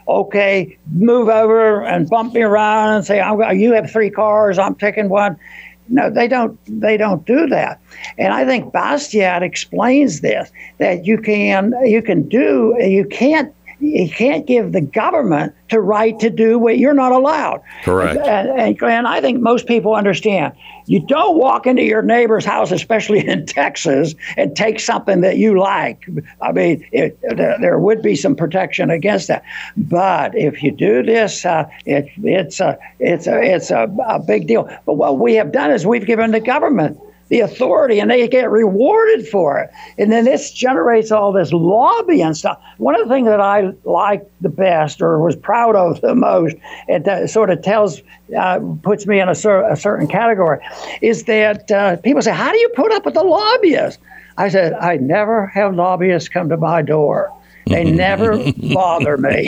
okay, move over and bump me around and say, I'm, you have three cars, I'm taking one. No, they don't. They don't do that, and I think Bastiat explains this: that you can, you can do, you can't, you can't give the government the right to do what you're not allowed. Correct. And, and, and I think most people understand. You don't walk into your neighbor's house, especially in Texas, and take something that you like. I mean, it, there, there would be some protection against that. But if you do this, uh, it, it's a it's a it's a, a big deal. But what we have done is we've given the government the authority, and they get rewarded for it. And then this generates all this lobbying stuff. One of the things that I liked the best, or was proud of the most, and that sort of tells, uh, puts me in a, cer- a certain category, is that uh, people say, how do you put up with the lobbyists? I said, I never have lobbyists come to my door. They never bother me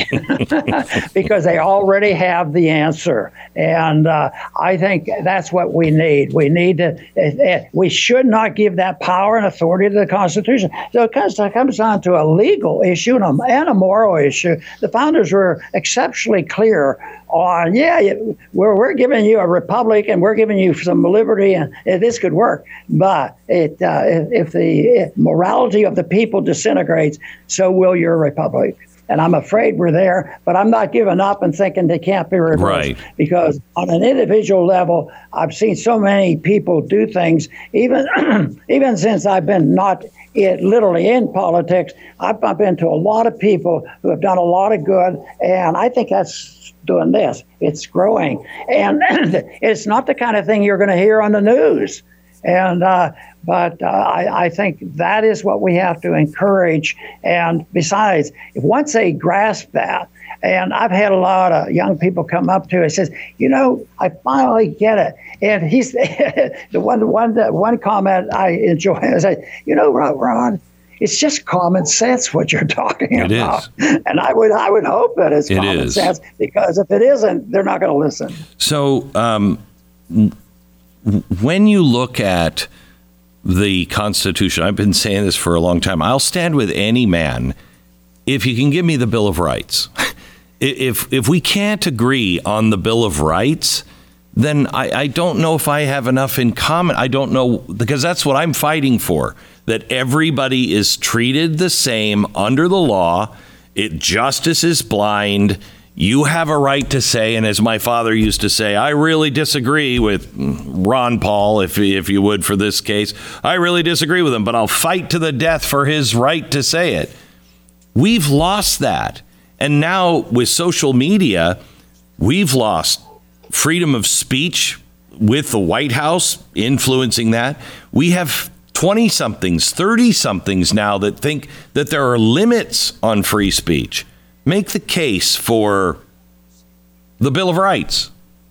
because they already have the answer. And uh, I think that's what we need. We need to, uh, we should not give that power and authority to the Constitution. So it comes, it comes down to a legal issue and a, and a moral issue. The founders were exceptionally clear on, yeah, we're, we're giving you a republic and we're giving you some liberty, and uh, this could work. But it, uh, if the morality of the people disintegrates, so will your republic. And I'm afraid we're there, but I'm not giving up and thinking they can't be reversed. Right. Because on an individual level, I've seen so many people do things, even even since I've been not it, literally in politics. I've bumped into a lot of people who have done a lot of good, and I think that's doing this. It's growing. And it's not the kind of thing you're going to hear on the news. And uh, but uh, I, I think that is what we have to encourage. And besides, if once they grasp that, and I've had a lot of young people come up to me and says, you know, I finally get it. And he's the one one one comment I enjoy is, I, you know, Ron, it's just common sense what you're talking it about. Is. And I would I would hope that it's it common is. sense, because if it isn't, they're not going to listen. So um, when you look at the Constitution, I've been saying this for a long time, I'll stand with any man if you can give me the Bill of Rights. If if we can't agree on the Bill of Rights, then I, I don't know if I have enough in common. I don't know, because that's what I'm fighting for, that everybody is treated the same under the law. It, justice is blind. You have a right to say, and as my father used to say, I really disagree with Ron Paul, if if you would, for this case. I really disagree with him, but I'll fight to the death for his right to say it. We've lost that. And now with social media, we've lost freedom of speech with the White House influencing that. We have twenty-somethings, thirty-somethings now that think that there are limits on free speech. Make the case for the Bill of Rights.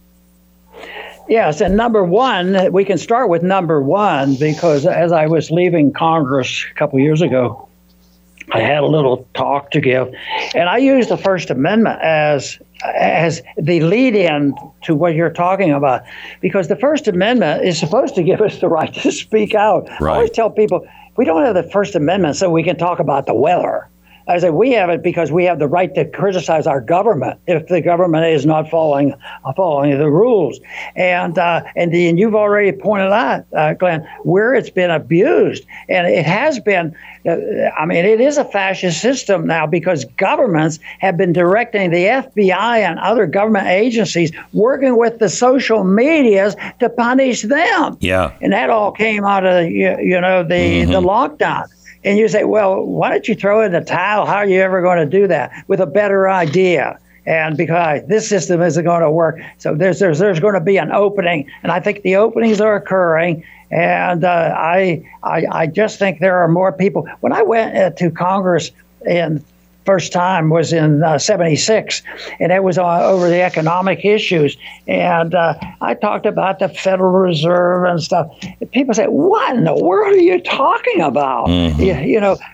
Yes, and number one, we can start with number one, because as I was leaving Congress a couple years ago, I had a little talk to give, and I used the First Amendment as as the lead-in to what you're talking about, because the First Amendment is supposed to give us the right to speak out. Right. I always tell people, we don't have the First Amendment so we can talk about the weather. I say we have it because we have the right to criticize our government if the government is not following uh, following the rules. And uh, and, the, and you've already pointed out, uh, Glenn, where it's been abused, and it has been. Uh, I mean, it is a fascist system now, because governments have been directing the F B I and other government agencies working with the social medias to punish them. Yeah, and that all came out of you, you know the mm-hmm. the lockdown. And you say, well, why don't you throw in the towel? How are you ever going to do that with a better idea? And because this system isn't going to work. So there's there's, there's going to be an opening. And I think the openings are occurring. And uh, I, I I just think there are more people. When I went uh, to Congress in first time was in uh, seventy-six, and it was uh, over the economic issues. And uh, I talked about the Federal Reserve and stuff. And people say, what in the world are you talking about? Mm-hmm. You, you know, but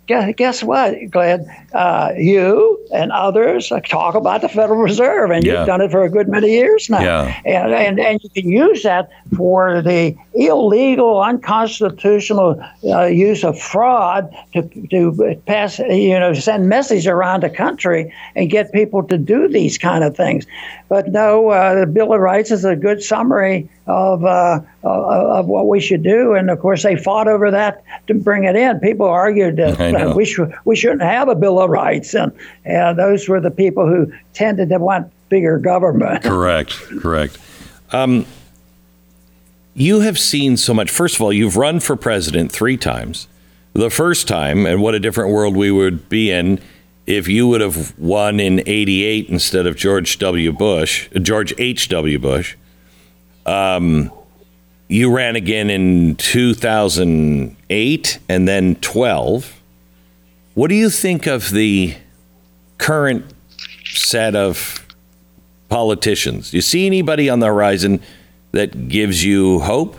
guess, guess what, Glenn? Uh, you and others talk about the Federal Reserve, and Yeah. you've done it for a good many years now. Yeah. And, and and you can use that for the illegal, unconstitutional uh, use of fraud to to pass, you know, send message around the country and get people to do these kind of things. But no, uh, the Bill of Rights is a good summary of uh, of what we should do, and of course they fought over that to bring it in. People argued that uh, we should we shouldn't have a Bill of Rights, and and those were the people who tended to want bigger government. Correct, correct. Um, you have seen so much. First of all, you've run for president three times. The first time, and what a different world we would be in if you would have won in eighty-eight instead of George W. Bush, George H W. Bush. Um, you ran again in two thousand eight and then twelve. What do you think of the current set of politicians? Do you see anybody on the horizon that gives you hope?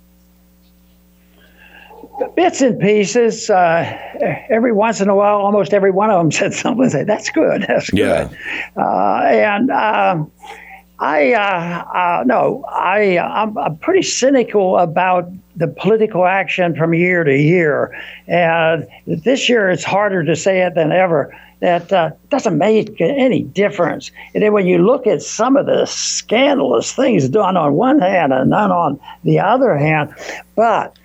Bits and pieces. Uh, every once in a while, almost every one of them said something. Say, "That's good. That's good." Yeah. Uh, and um, I uh, uh, no, I I'm, I'm pretty cynical about the political action from year to year, and this year it's harder to say it than ever. That uh, doesn't make any difference. And then when you look at some of the scandalous things done on one hand and none on the other hand, but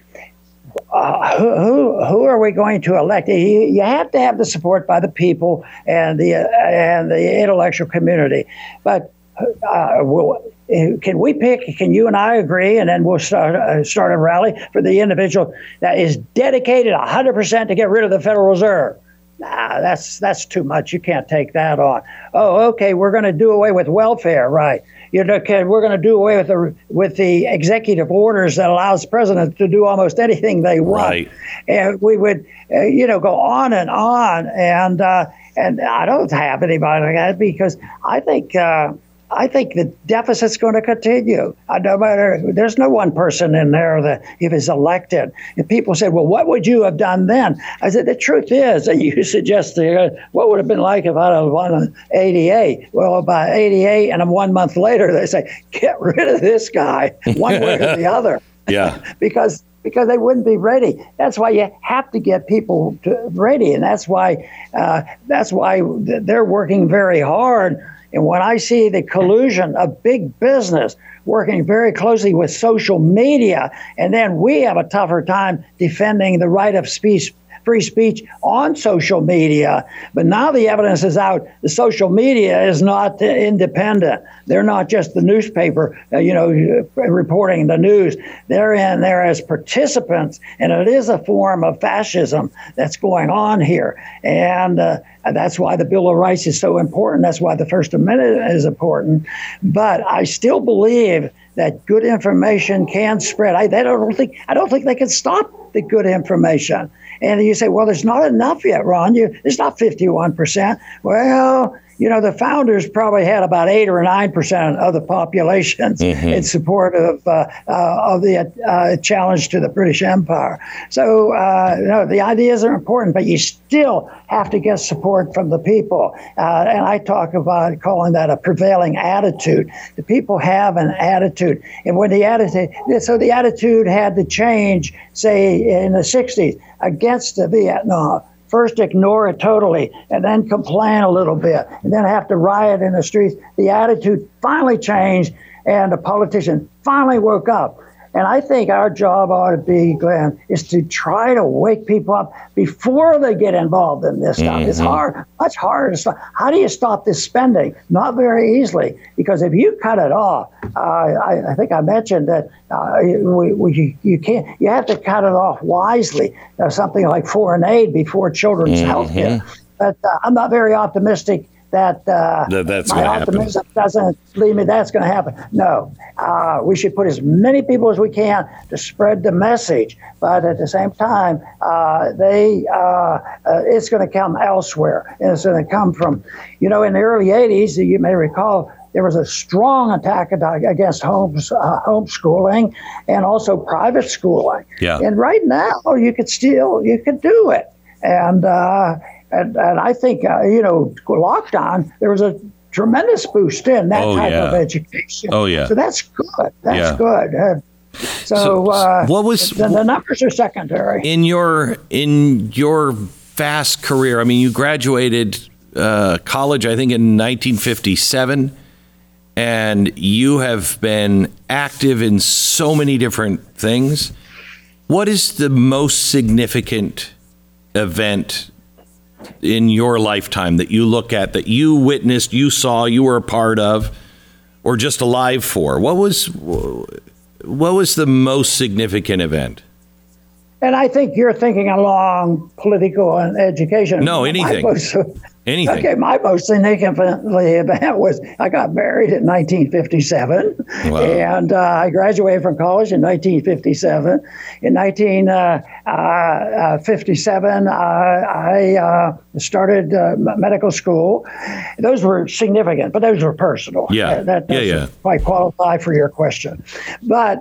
uh, who, who who are we going to elect? You, you have to have the support by the people and the uh, and the intellectual community, but. Uh, we'll, can we pick? Can you and I agree, and then we'll start uh, start a rally for the individual that is dedicated one hundred percent to get rid of the Federal Reserve? Nah, that's that's too much. You can't take that on. Oh, okay, we're going to do away with welfare, right? You know, okay, we're going to do away with the with the executive orders that allows presidents to do almost anything they want. Right. And we would, uh, you know, go on and on, and uh, and I don't have anybody like that because I think. Uh, I think the deficit's going to continue. Uh, no matter, there's no one person in there that if it's elected. And people said, well, what would you have done then? I said, the truth is, and you suggested uh, what would have been like if I'd have won in eighty-eight. Well, by eighty-eight and one month later, they say, get rid of this guy, one way or the other. Yeah. because because they wouldn't be ready. That's why you have to get people to ready. And that's why uh, that's why they're working very hard. And when I see the collusion of big business working very closely with social media, and then we have a tougher time defending the right of speech, free speech on social media. But now the evidence is out. The social media is not independent. They're not just the newspaper, uh, you know, reporting the news. They're in there as participants, and it is a form of fascism that's going on here. And uh, that's why the Bill of Rights is so important. That's why the First Amendment is important. But I still believe that good information can spread. I, they don't think, I don't think they can stop the good information. And you say, well, there's not enough yet, Ron. You, it's not fifty-one percent. Well, you know, the founders probably had about eight or nine percent of the populations mm-hmm. in support of uh, uh, of the uh, challenge to the British Empire. So, uh, you know, the ideas are important, but you still have to get support from the people. Uh, and I talk about calling that a prevailing attitude. The people have an attitude, and when the attitude, so the attitude had to change, say, in the sixties against the Vietnam. First ignore it totally, and then complain a little bit, and then have to riot in the streets. The attitude finally changed, and the politician finally woke up. And I think our job ought to be, Glenn, is to try to wake people up before they get involved in this stuff. Mm-hmm. It's hard, much harder to stop. How do you stop this spending? Not very easily, because if you cut it off, uh, I, I think I mentioned that uh, we, we, you can't. You have to cut it off wisely. There's something like foreign aid before children's mm-hmm. health care. But uh, I'm not very optimistic that uh, that that's my optimism happen. doesn't lead me that's going to happen. No, uh, we should put as many people as we can to spread the message. But at the same time, uh, they uh, uh, it's going to come elsewhere. And it's going to come from, you know, in the early eighties, you may recall, there was a strong attack against homes, uh, homeschooling and also private schooling. Yeah. And right now, you could still, you could do it. And, uh, and, and I think, uh, you know, lockdown, there was a tremendous boost in that oh, type yeah. of education. Oh, yeah. So that's good. That's yeah. good. Uh, so, so uh, what was the, the numbers are secondary. In your, in your vast career, I mean, you graduated uh, college, I think, in nineteen fifty-seven. And you have been active in so many different things. What is the most significant event in your lifetime that you look at, that you witnessed, you saw, you were a part of, or just alive for? What was what was the most significant event? And I think you're thinking along political and education. No, anything. Most, anything. Okay, my most significant event was I got married in nineteen fifty-seven. Wow. And uh, I graduated from college in nineteen fifty-seven. In nineteen fifty-seven, uh, I uh, started uh, medical school. Those were significant, but those were personal. Yeah, that yeah, yeah. quite qualify for your question. But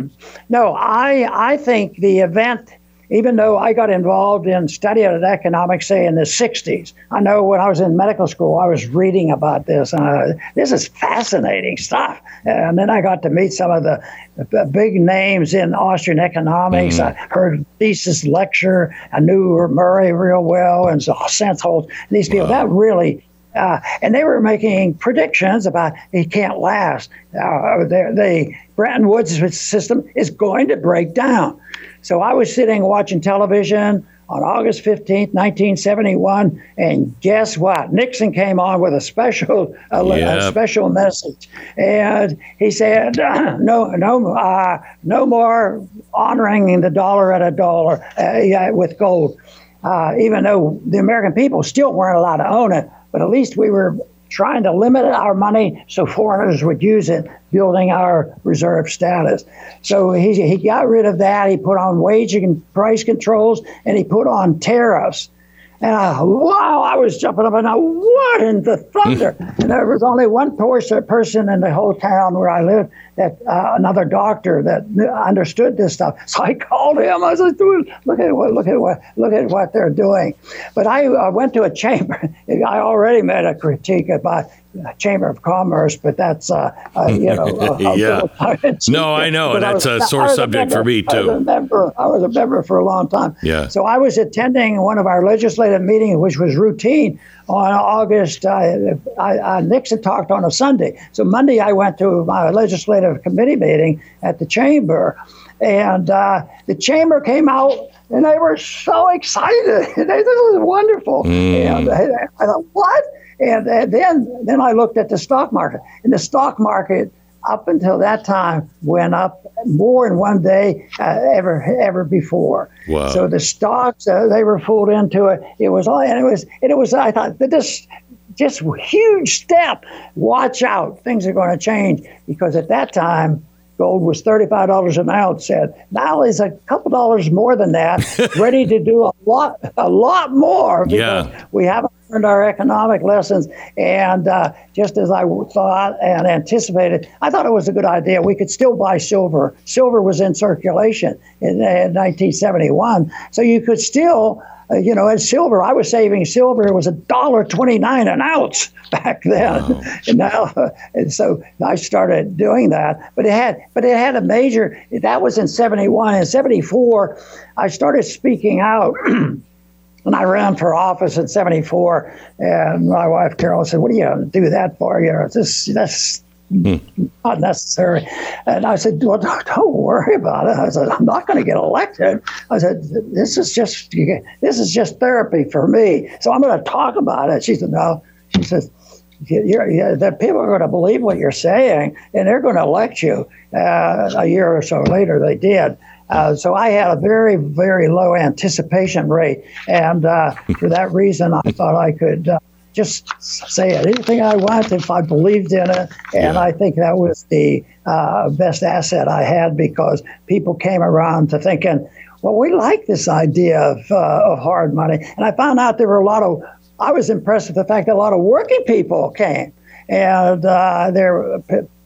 no, I I think the event, even though I got involved in study of economics, say in the sixties, I know when I was in medical school, I was reading about this. And uh, this is fascinating stuff. And then I got to meet some of the, the big names in Austrian economics. Mm. I heard thesis lecture. I knew Murray real well and Sentholt. These people, wow. that really, uh, and they were making predictions about it can't last. Uh, the, the Bretton Woods system is going to break down. So I was sitting watching television on August fifteenth, nineteen seventy-one, and guess what? Nixon came on with a special a, yep. a special message, and he said, "No, no, uh, no more honoring the dollar at a dollar uh, yeah, with gold." Uh, even though the American people still weren't allowed to own it, but at least we were trying to limit our money so foreigners would use it, building our reserve status. So he, he got rid of that. He put on wage and price controls, and he put on tariffs. And I, wow, I was jumping up and down, what in the thunder? And there was only one person in the whole town where I lived, that uh, another doctor that understood this stuff. So I called him. I said, "Dude, look at what, look at what, look at what they're doing." But I, I went to a chamber. I already made a critique about Chamber of Commerce, but that's uh, uh you know. Uh, yeah. No, I know, and that's was, a sore subject a member, for me too. I was, a member, I was a member for a long time. Yeah. So I was attending one of our legislative meetings, which was routine on August. Uh, I, I, Nixon talked on a Sunday. So Monday I went to my legislative committee meeting at the chamber, and uh, the chamber came out. And they were so excited. They, this was wonderful. Mm. And I, I thought, what? And, and then then I looked at the stock market. And the stock market, up until that time, went up more in one day uh, ever ever before. Wow. So the stocks, uh, they were fooled into it. It was all, and it was, and it was. I thought, this just huge step. Watch out, things are going to change, because at that time, gold was thirty-five dollars an ounce. And now it's a couple dollars more than that, ready to do a lot, a lot more, because yeah. we haven't learned our economic lessons. And uh, just as I thought and anticipated, I thought it was a good idea. We could still buy silver. Silver was in circulation in, in nineteen seventy-one, so you could still. Uh, you know, and silver, I was saving silver. It was a dollar twenty-nine an ounce back then. Wow. And now, uh, and so I started doing that. But it had, but it had a major. That was in seventy-one. In seventy-four, I started speaking out. And I ran for office in seventy-four. And my wife Carol said, "What are you going to do that for? You know, this that's." Hmm. Not necessary. And I said, "Well, don't, don't worry about it." I said, "I'm not going to get elected." I said, "This is just this is just therapy for me. So I'm going to talk about it." She said, "No." She says, you're, you're, "The people are going to believe what you're saying, and they're going to elect you." Uh, a year or so later, they did. Uh, so I had a very, very low anticipation rate, and uh, for that reason, I thought I could. Uh, Just say anything I want if I believed in it. And yeah. I think that was the uh, best asset I had, because people came around to thinking, well, we like this idea of, uh, of hard money. And I found out there were a lot of, I was impressed with the fact that a lot of working people came. And uh, there were p-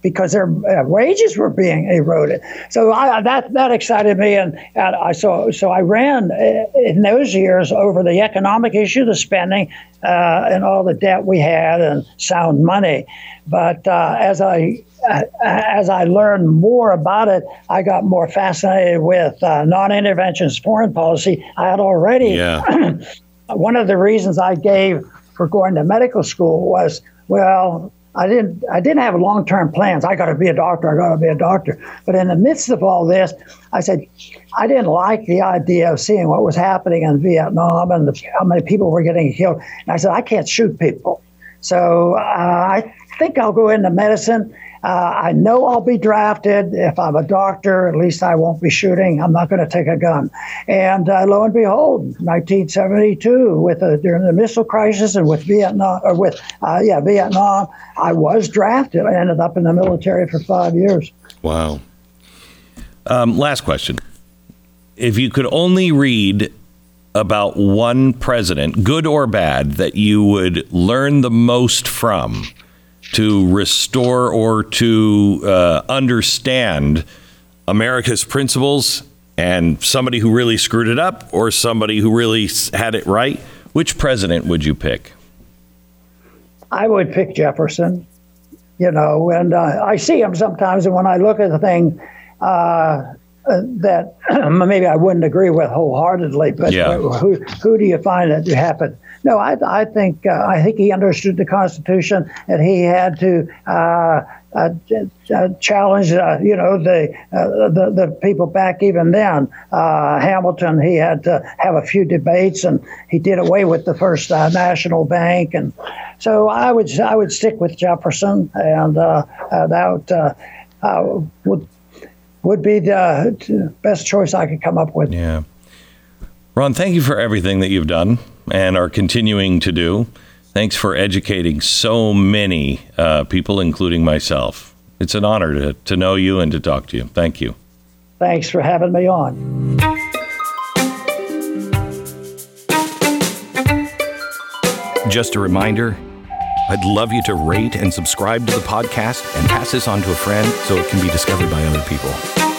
because their uh, wages were being eroded. So I, that that excited me, and, and I so so I ran in those years over the economic issue, the spending, uh, and all the debt we had, and sound money. But uh, as I uh, as I learned more about it, I got more fascinated with uh, non-interventionist foreign policy. I had already Yeah. one of the reasons I gave for going to medical school was, well, I didn't I didn't have long-term plans. I got to be a doctor. I got to be a doctor. But in the midst of all this, I said, I didn't like the idea of seeing what was happening in Vietnam and the, how many people were getting killed. And I said, I can't shoot people. So uh, I think I'll go into medicine. Uh, I know I'll be drafted. If I'm a doctor, at least I won't be shooting. I'm not going to take a gun. And uh, lo and behold, nineteen seventy-two, with the, during the missile crisis and with Vietnam, or with uh, yeah Vietnam, I was drafted. I ended up in the military for five years. Wow. Um, last question: if you could only read about one president, good or bad, that you would learn the most from, to restore or to uh, understand America's principles, and somebody who really screwed it up or somebody who really had it right, which president would you pick? I would pick Jefferson, you know, and uh, I see him sometimes, and when I look at the thing uh, uh, that maybe I wouldn't agree with wholeheartedly, but Yeah. who who do you find that happened? No, I, I think uh, I think he understood the Constitution, and he had to uh, uh, uh, challenge, uh, you know, the, uh, the the people back even then. Uh, Hamilton, he had to have a few debates, and he did away with the first uh, national bank, and so I would I would stick with Jefferson, and uh, uh, that uh, uh, would would be the best choice I could come up with. Yeah. Ron, thank you for everything that you've done and are continuing to do. Thanks for educating so many uh, people, including myself. It's an honor to, to know you and to talk to you. Thank you. Thanks for having me on. Just a reminder, I'd love you to rate and subscribe to the podcast and pass this on to a friend so it can be discovered by other people.